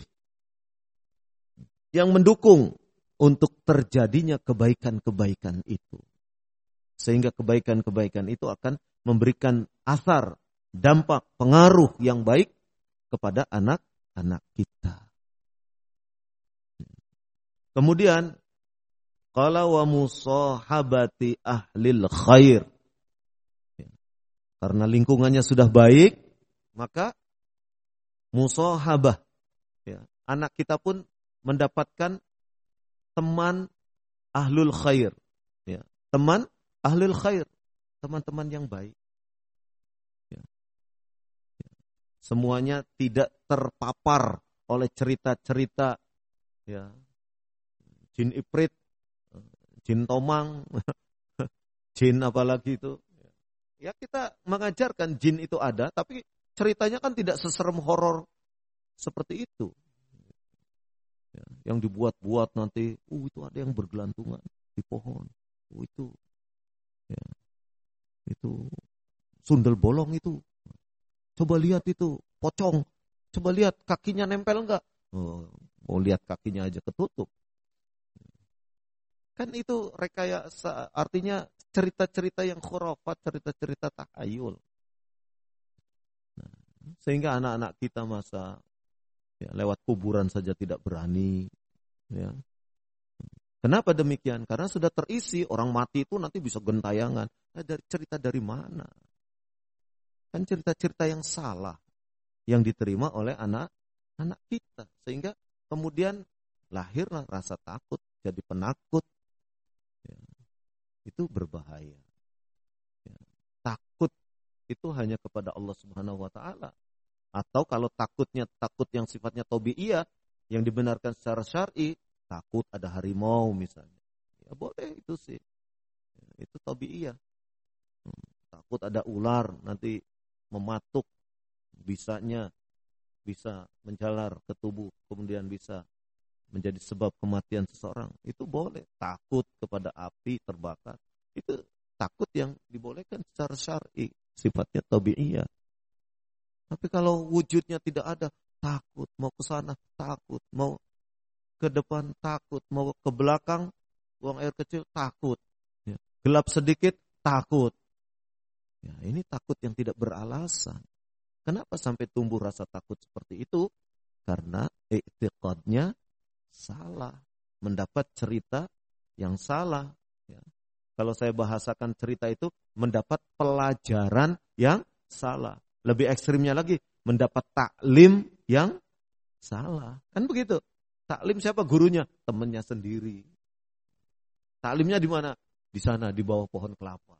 S1: yang mendukung untuk terjadinya kebaikan-kebaikan itu. Sehingga kebaikan-kebaikan itu akan memberikan asar, dampak, pengaruh yang baik kepada anak-anak kita. Kemudian, qala wa musahabati ahlil khair. Karena lingkungannya sudah baik, maka musahabah, ya, anak kita pun mendapatkan teman ahlul khair, ya, teman ahlul khair, teman-teman yang baik. Ya. Semuanya tidak terpapar oleh cerita-cerita, ya, jin iprit, jin tomang, jin apalagi itu. Ya kita mengajarkan jin itu ada, tapi ceritanya kan tidak seserem horor seperti itu. Ya, yang dibuat-buat nanti, itu ada yang bergelantungan di pohon. Itu, ya, itu sundel bolong itu. Coba lihat itu pocong. Coba lihat kakinya nempel enggak? Oh, mau lihat kakinya aja ketutup. Kan itu rekayasa, artinya cerita-cerita yang khurafat, cerita-cerita takhayul. Nah, sehingga anak-anak kita masa, ya, lewat kuburan saja tidak berani. Ya. Kenapa demikian? Karena sudah terisi, orang mati itu nanti bisa gentayangan. Nah, cerita dari mana? Kan cerita-cerita yang salah yang diterima oleh anak-anak kita. Sehingga kemudian lahirlah rasa takut, jadi penakut. Ya, itu berbahaya. Ya, takut itu hanya kepada Allah Subhanahu wa taala. Atau kalau takutnya takut yang sifatnya tabi'iyah, yang dibenarkan secara syar'i, takut ada harimau misalnya. Ya boleh itu sih. Ya, itu tabi'iyah. Takut ada ular nanti mematuk, bisanya bisa menjalar ke tubuh, kemudian bisa menjadi sebab kematian seseorang, itu boleh. Takut kepada api terbakar, itu takut yang dibolehkan secara syar'i, sifatnya tabi'iyah. Tapi kalau wujudnya tidak ada, takut, mau ke sana takut, mau ke depan takut, mau ke belakang buang air kecil takut, ya, gelap sedikit takut. Ya, ini takut yang tidak beralasan. Kenapa sampai tumbuh rasa takut seperti itu? Karena i'tiqadnya salah, mendapat cerita yang salah. Ya. Kalau saya bahasakan cerita itu, mendapat pelajaran yang salah. Lebih ekstrimnya lagi, mendapat taklim yang salah. Kan begitu? Taklim siapa gurunya? Temannya sendiri. Taklimnya di mana? Di sana, di bawah pohon kelapa.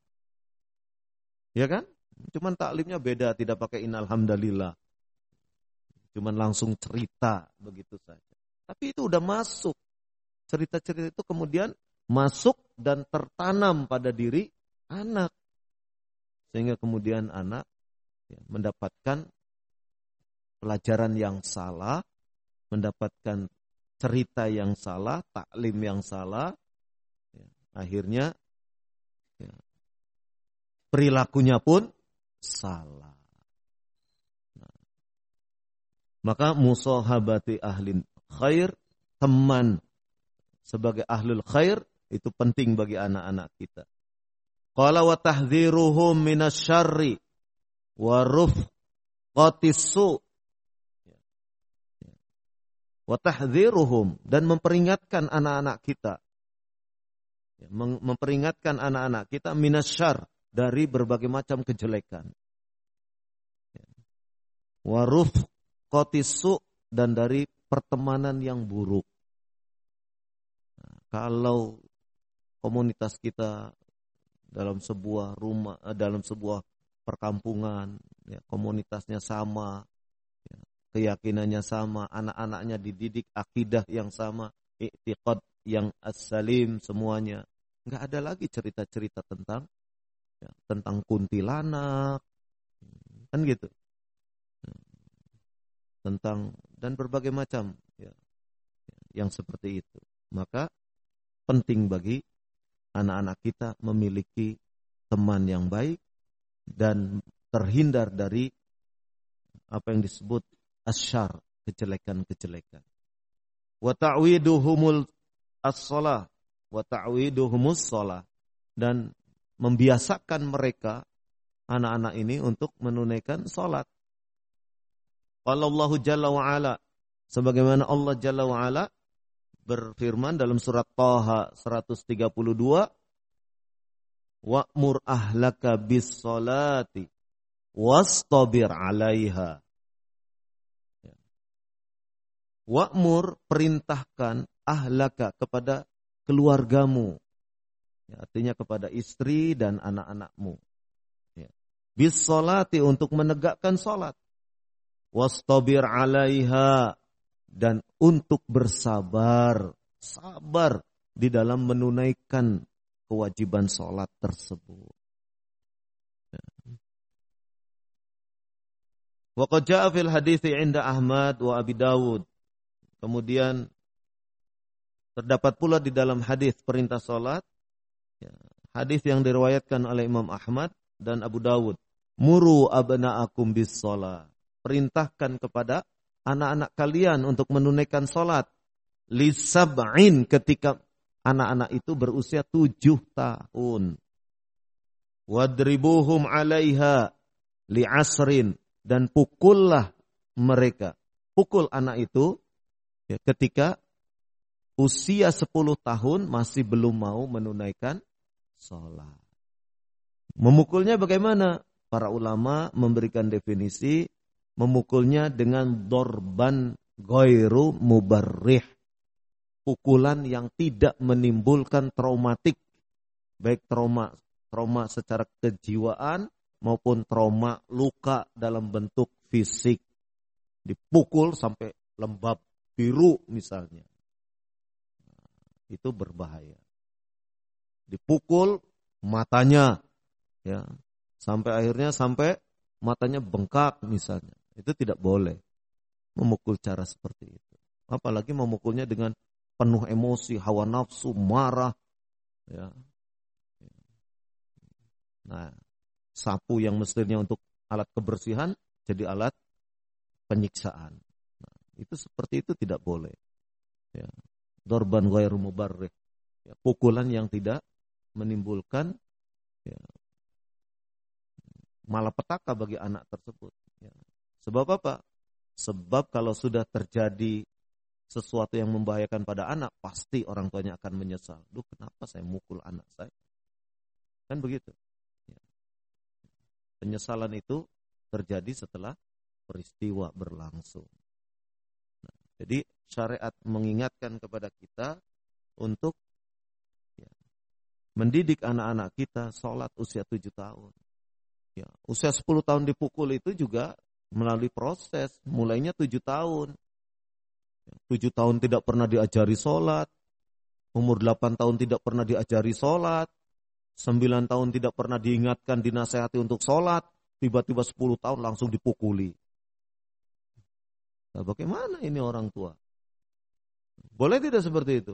S1: Ya kan? Cuman taklimnya beda, tidak pakai innalhamdalillah. Cuman langsung cerita begitu saja. Tapi itu udah masuk. Cerita-cerita itu kemudian masuk dan tertanam pada diri anak. Sehingga kemudian anak, ya, mendapatkan pelajaran yang salah, mendapatkan cerita yang salah, taklim yang salah. Ya, akhirnya, ya, perilakunya pun salah. Nah, maka musahabati ahlin khair, teman sebagai ahlul khair, itu penting bagi anak-anak kita. Qala wa tahdhiruhum minasyarri wa rufqatis su. Wa tahdhiruhum, dan memperingatkan anak-anak kita. Memperingatkan anak-anak kita minasyarr, dari berbagai macam kejelekan. wa rufqatis su' dan dari pertemanan yang buruk. Nah, kalau komunitas kita dalam sebuah rumah, dalam sebuah perkampungan, ya, komunitasnya sama, ya, keyakinannya sama, anak-anaknya dididik akidah yang sama, i'tiqad yang as-salim semuanya. Enggak ada lagi cerita-cerita tentang, ya, tentang kuntilanak, kan gitu. Tentang dan berbagai macam, ya, yang seperti itu. Maka penting bagi anak-anak kita memiliki teman yang baik dan terhindar dari apa yang disebut asyar, kejelekan-kejelekan. Wa ta'widuhumul as-shalah wa ta'widuhumus shalah, dan membiasakan mereka anak-anak ini untuk menunaikan salat. Qala Allahu Jalla wa Ala, sebagaimana Allah Jalla wa Ala berfirman dalam surat Thaha 132, wa'mur ahlaka bis salati wastabir 'alaiha. Wa'mur, perintahkan, ahlaka, kepada keluargamu, ya, artinya kepada istri dan anak-anakmu, ya, bis salati, untuk menegakkan salat, wastabir 'alaiha, dan untuk bersabar, sabar di dalam menunaikan kewajiban sholat tersebut. Wa qad jaa'a fil hadithi 'inda Ahmad wa Abi Dawud. Kemudian terdapat pula di dalam hadis perintah sholat, ya, hadis yang diriwayatkan oleh Imam Ahmad dan Abu Dawud. Muru abna'akum bis sholat. Perintahkan kepada anak-anak kalian untuk menunaikan sholat. Lisab'in, ketika anak-anak itu berusia 7 tahun. Wadribuhum 'alaiha li'asrin, dan pukullah mereka. Pukul anak itu, ya, ketika usia 10 tahun masih belum mau menunaikan sholat. Memukulnya bagaimana? Para ulama memberikan definisi, memukulnya dengan dorban ghairu mubarrih. Pukulan yang tidak menimbulkan traumatik, baik trauma secara kejiwaan maupun trauma luka dalam bentuk fisik. Dipukul sampai lembab biru misalnya, itu berbahaya. Dipukul matanya, ya, sampai akhirnya matanya bengkak misalnya, itu tidak boleh memukul cara seperti itu. Apalagi memukulnya dengan penuh emosi, hawa nafsu, marah, ya. Nah, sapu yang mestinya untuk alat kebersihan jadi alat penyiksaan. Nah, itu seperti itu tidak boleh. Ya. Dorban ghairu mubarrih. Ya, pukulan yang tidak menimbulkan, ya, malapetaka bagi anak tersebut. Ya. Sebab apa? Sebab kalau sudah terjadi sesuatu yang membahayakan pada anak, pasti orang tuanya akan menyesal. Duh, kenapa saya mukul anak saya? Kan begitu. Ya. Penyesalan itu terjadi setelah peristiwa berlangsung. Nah, jadi syariat mengingatkan kepada kita untuk, ya, mendidik anak-anak kita sholat usia 7 tahun. Ya, usia 10 tahun dipukul itu juga melalui proses. Mulainya 7 tahun. 7 tahun tidak pernah diajari sholat. Umur 8 tahun tidak pernah diajari sholat. 9 tahun tidak pernah diingatkan, dinasehati untuk sholat. Tiba-tiba 10 tahun langsung dipukuli. Nah, bagaimana ini orang tua? Boleh tidak seperti itu?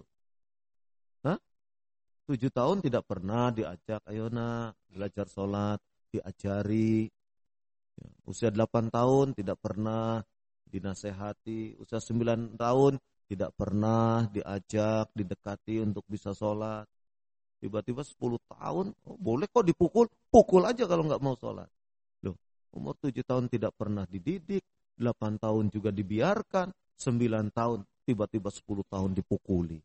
S1: 7 tahun tidak pernah diajak, ayo nak, belajar sholat, diajari. Ya, usia 8 tahun tidak pernah dinasehati. Usia 9 tahun tidak pernah diajak, didekati untuk bisa sholat. Tiba-tiba 10 tahun, oh, boleh kok dipukul, pukul aja kalau nggak mau sholat. Loh, umur 7 tahun tidak pernah dididik, 8 tahun juga dibiarkan, 9 tahun, tiba-tiba 10 tahun dipukuli.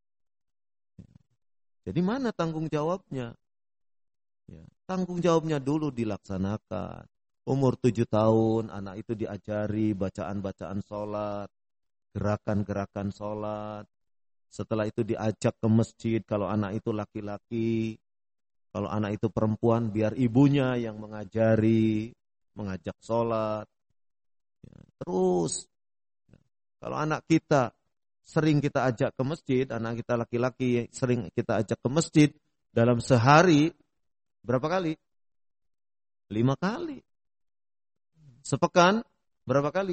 S1: Jadi mana tanggung jawabnya? Ya, tanggung jawabnya dulu dilaksanakan. Umur 7 tahun anak itu diajari bacaan-bacaan sholat, gerakan-gerakan sholat. Setelah itu diajak ke masjid kalau anak itu laki-laki. Kalau anak itu perempuan biar ibunya yang mengajari, mengajak sholat. Terus kalau anak kita sering kita ajak ke masjid, anak kita laki-laki sering kita ajak ke masjid dalam sehari berapa kali? 5 kali. Sepekan berapa kali?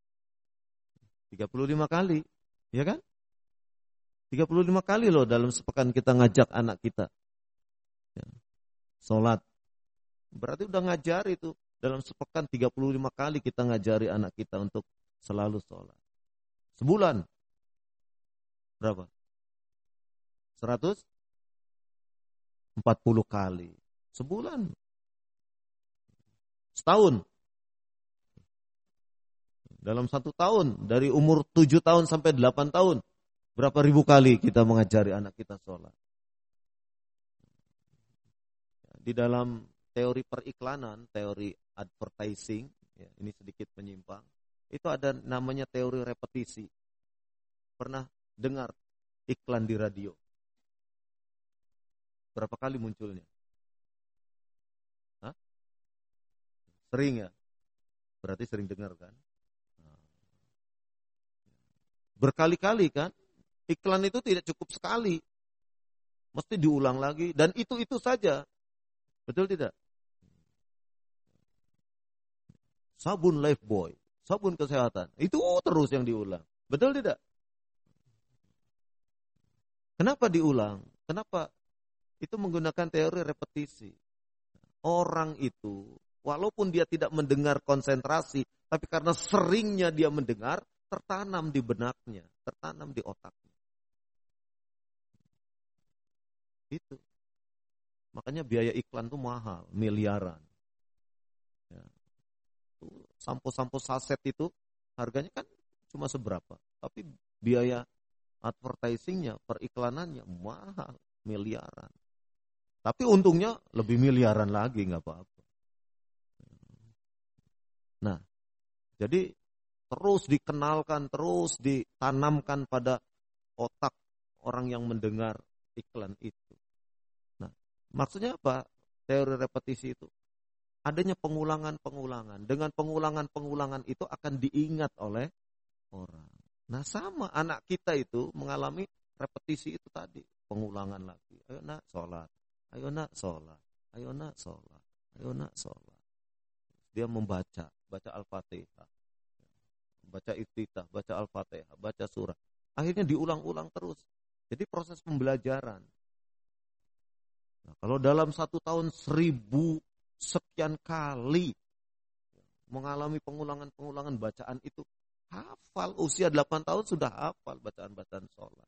S1: 35 kali. Ya kan? 35 kali loh dalam sepekan kita ngajak anak kita. Ya. Sholat. Berarti udah ngajar itu. Dalam sepekan 35 kali kita ngajari anak kita untuk selalu sholat. Sebulan. Berapa? 140 kali. Sebulan. Setahun. Dalam 1 tahun. Dari umur 7 tahun sampai 8 tahun. Berapa ribu kali kita mengajari anak kita sholat. Di dalam teori periklanan, teori advertising, ya, ini sedikit menyimpang, itu ada namanya teori repetisi. Pernah dengar iklan di radio? Berapa kali munculnya? Hah? Sering ya? Berarti sering dengar kan? Berkali-kali kan? Iklan itu tidak cukup sekali. Mesti diulang lagi. Dan itu saja. Betul tidak? Sabun Lifebuoy, sabun kesehatan. Itu terus yang diulang. Betul tidak? Kenapa diulang? Kenapa? Itu menggunakan teori repetisi. Orang itu, walaupun dia tidak mendengar konsentrasi, tapi karena seringnya dia mendengar, tertanam di benaknya, tertanam di otaknya. Itu. Makanya biaya iklan itu mahal, miliaran. Ya. Sampo-sampo saset itu harganya kan cuma seberapa. Tapi biaya advertisingnya, periklanannya mahal, miliaran. Tapi untungnya lebih miliaran lagi, nggak apa-apa. Nah, jadi terus dikenalkan, terus ditanamkan pada otak orang yang mendengar iklan itu. Nah, maksudnya apa? Teori repetisi itu. Adanya pengulangan-pengulangan. Dengan pengulangan-pengulangan itu akan diingat oleh orang. Nah, sama anak kita itu mengalami repetisi itu tadi. Pengulangan lagi. Ayo nak sholat. Ayo nak sholat. Ayo nak sholat. Ayo nak sholat. Dia membaca. Baca Al-Fatihah. Baca Iftitah. Baca Al-Fatihah. Baca surah. Akhirnya diulang-ulang terus. Jadi proses pembelajaran. Nah, kalau dalam 1 tahun 1000 sekian kali mengalami pengulangan-pengulangan bacaan itu, hafal. Usia 8 tahun sudah hafal bacaan-bacaan sholat.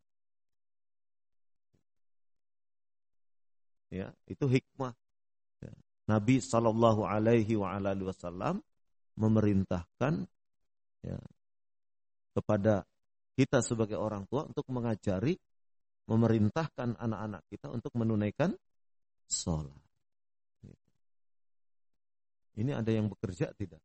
S1: Ya, itu hikmah. Ya. Nabi Shallallahu Alaihi Wasallam memerintahkan ya, kepada kita sebagai orang tua untuk mengajari, memerintahkan anak-anak kita untuk menunaikan sholat. Ini ada yang bekerja tidak?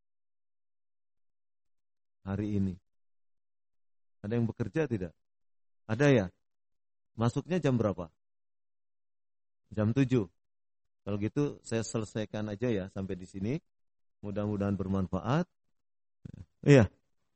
S1: Hari ini. Ada yang bekerja tidak? Ada ya? Masuknya jam berapa? Jam 7. Kalau gitu saya selesaikan aja ya sampai di sini. Mudah-mudahan bermanfaat. Iya.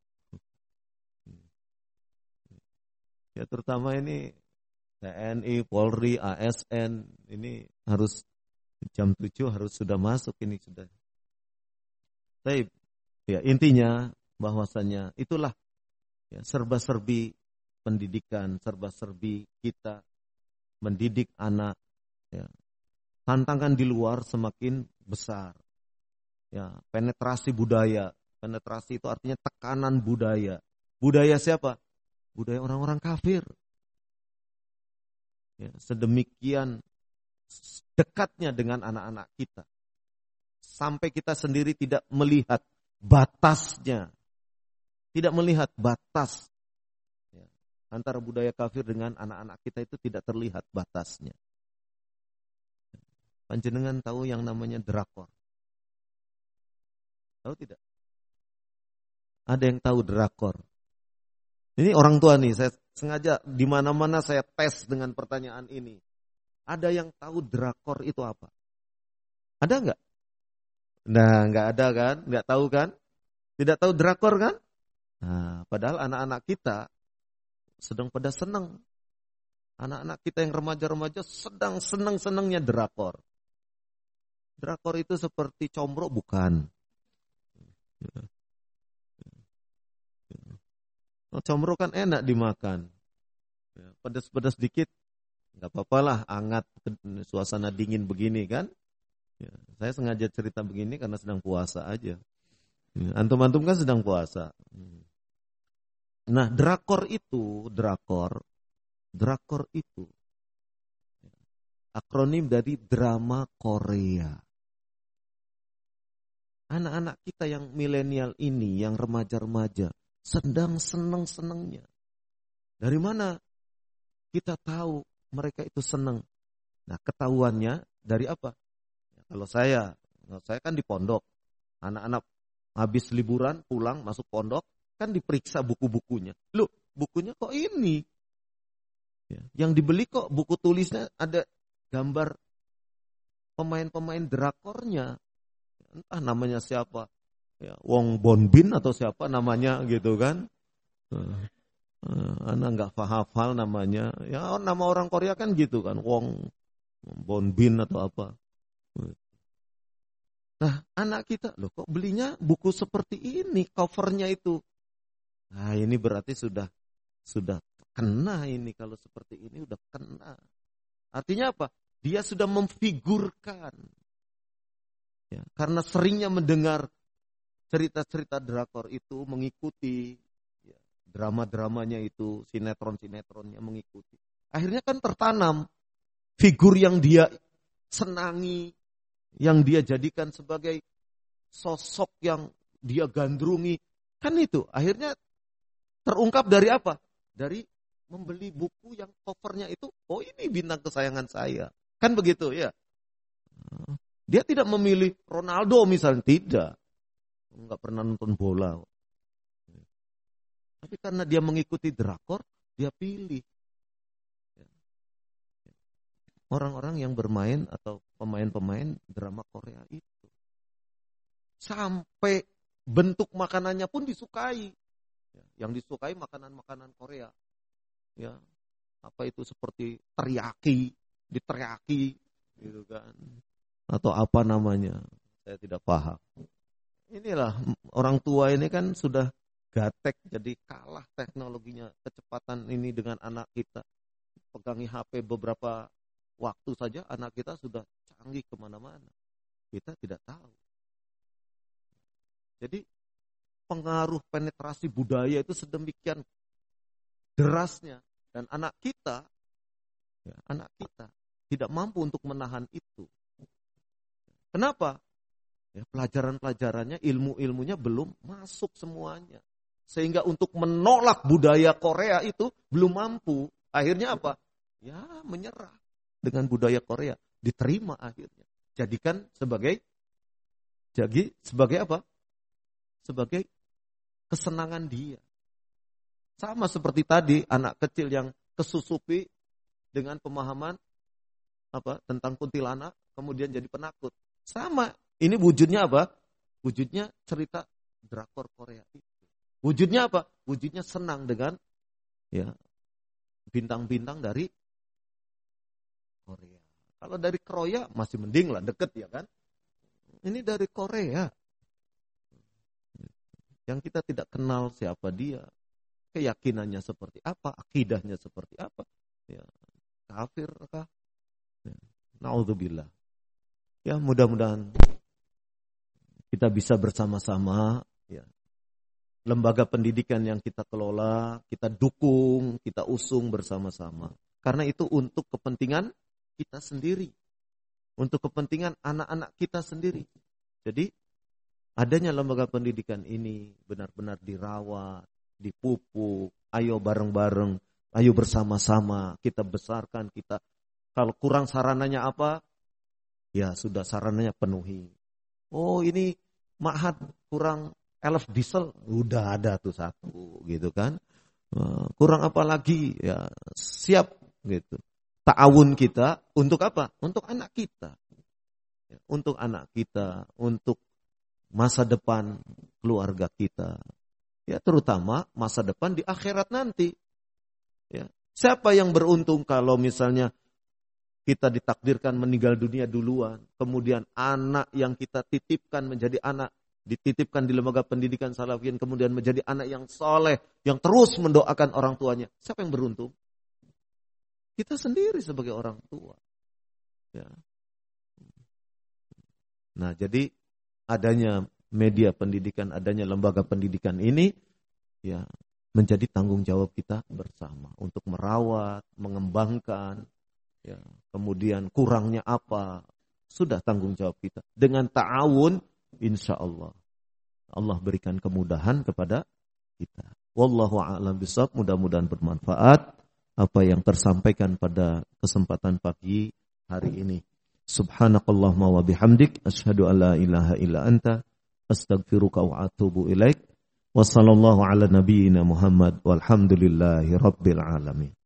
S1: Ya terutama ini TNI, Polri, ASN ini harus jam 7 harus sudah masuk ini sudah. Tapi ya intinya bahwasannya itulah ya, serba-serbi pendidikan, serba-serbi kita mendidik anak. Ya. Tantangan di luar semakin besar. Ya, penetrasi budaya. Penetrasi itu artinya tekanan budaya. Budaya siapa? Budaya orang-orang kafir. Ya, sedemikian dekatnya dengan anak-anak kita. Sampai kita sendiri tidak melihat batasnya. Tidak melihat batas. Ya, antara budaya kafir dengan anak-anak kita itu tidak terlihat batasnya. Panjenengan tahu yang namanya drakor. Tahu tidak? Ada yang tahu drakor? Ini orang tua nih, saya sengaja di mana-mana saya tes dengan pertanyaan ini. Ada yang tahu drakor itu apa? Ada nggak? Nah, nggak ada kan? Nggak tahu kan? Tidak tahu drakor kan? Nah, padahal anak-anak kita sedang pada senang. Anak-anak kita yang remaja-remaja sedang senang-senangnya drakor. Drakor itu seperti combro bukan? Combro kan enak dimakan. Pedas-pedas dikit, nggak apa-apa lah, hangat, suasana dingin begini kan. Ya, saya sengaja cerita begini karena sedang puasa aja. Antum-antum kan sedang puasa. Nah, drakor itu akronim dari drama Korea. Anak-anak kita yang milenial ini, yang remaja-remaja, sedang senang-senangnya. Dari mana kita tahu mereka itu senang? Nah, ketahuannya dari apa? Kalau saya kan di pondok. Anak-anak habis liburan pulang masuk pondok, kan diperiksa buku-bukunya. Loh, bukunya kok ini? Ya, yang dibeli kok buku tulisnya ada gambar pemain-pemain drakornya. Entah namanya siapa. Ya, Wong Bonbin atau siapa namanya gitu kan. Anak nggak hafal namanya. Ya, nama orang Korea kan gitu kan. Wong Bonbin atau apa. Nah, anak kita, loh kok belinya buku seperti ini, covernya itu. Nah, ini berarti sudah kena ini, kalau seperti ini udah kena. Artinya apa? Dia sudah memfigurkan. Ya, karena seringnya mendengar cerita-cerita drakor itu, mengikuti ya, drama-dramanya itu, sinetron-sinetronnya mengikuti. Akhirnya kan tertanam figur yang dia senangi, yang dia jadikan sebagai sosok yang dia gandrungi. Kan itu akhirnya terungkap dari apa? Dari membeli buku yang covernya itu, oh ini bintang kesayangan saya. Kan begitu ya. Dia tidak memilih Ronaldo misalnya, tidak. Enggak pernah nonton bola. Tapi karena dia mengikuti drakor, dia pilih orang-orang yang bermain atau pemain-pemain drama Korea itu. Sampai bentuk makanannya pun disukai. Yang disukai makanan-makanan Korea. Ya, apa itu seperti teriyaki, diteriyaki gitu kan. Atau apa namanya? Saya tidak paham. Inilah orang tua ini kan sudah gatek, jadi kalah teknologinya, kecepatan ini dengan anak kita. Pegangi HP beberapa waktu saja anak kita sudah canggih kemana-mana. Kita tidak tahu. Jadi pengaruh penetrasi budaya itu sedemikian derasnya. Dan anak kita tidak mampu untuk menahan itu. Kenapa? Ya, pelajaran-pelajarannya, ilmu-ilmunya belum masuk semuanya. Sehingga untuk menolak budaya Korea itu belum mampu. Akhirnya apa? Ya menyerah dengan budaya Korea, diterima akhirnya. Jadikan sebagai apa? Sebagai kesenangan dia. Sama seperti tadi anak kecil yang kesusupi dengan pemahaman apa tentang kuntilanak, kemudian jadi penakut. Sama, ini wujudnya apa? Wujudnya cerita drakor Korea itu. Wujudnya apa? Wujudnya senang dengan ya bintang-bintang dari Korea. Kalau dari Korea masih mending lah, deket ya kan. Ini dari Korea. Yang kita tidak kenal siapa dia, keyakinannya seperti apa, akidahnya seperti apa. Ya, kafir kah? Ya, naudzubillah. Ya, mudah-mudahan kita bisa bersama-sama ya. Lembaga pendidikan yang kita kelola, kita dukung, kita usung bersama-sama. Karena itu untuk kepentingan kita sendiri. Untuk kepentingan anak-anak kita sendiri. Jadi adanya lembaga pendidikan ini benar-benar dirawat, dipupuk. Ayo bareng-bareng, ayo bersama-sama kita besarkan. Kita kalau kurang sarananya apa? Ya sudah sarananya penuhi. Oh ini ma'had kurang elf diesel, udah ada tuh satu gitu kan. Kurang apa lagi? Ya, siap gitu. Ta'awun kita untuk apa? Untuk anak kita. Untuk anak kita, untuk masa depan keluarga kita. Ya, terutama masa depan di akhirat nanti. Ya. Siapa yang beruntung kalau misalnya kita ditakdirkan meninggal dunia duluan, kemudian anak yang kita titipkan menjadi anak, dititipkan di lembaga pendidikan salafiyin, kemudian menjadi anak yang soleh, yang terus mendoakan orang tuanya. Siapa yang beruntung? Kita sendiri sebagai orang tua. Ya. Nah, jadi adanya media pendidikan, adanya lembaga pendidikan ini, ya, menjadi tanggung jawab kita bersama untuk merawat, mengembangkan. Ya, kemudian kurangnya apa, sudah tanggung jawab kita. Dengan ta'awun, insya Allah berikan kemudahan kepada kita. Wallahu a'lam bishawab. Mudah-mudahan bermanfaat apa yang tersampaikan pada kesempatan pagi hari ini. Subhanakallahumma wa bihamdik, asyhadu an la ilaha illa anta, astaghfiruka wa atubu ilaik. Wassallallahu ala nabiyyina Muhammad walhamdulillahi rabbil alamin.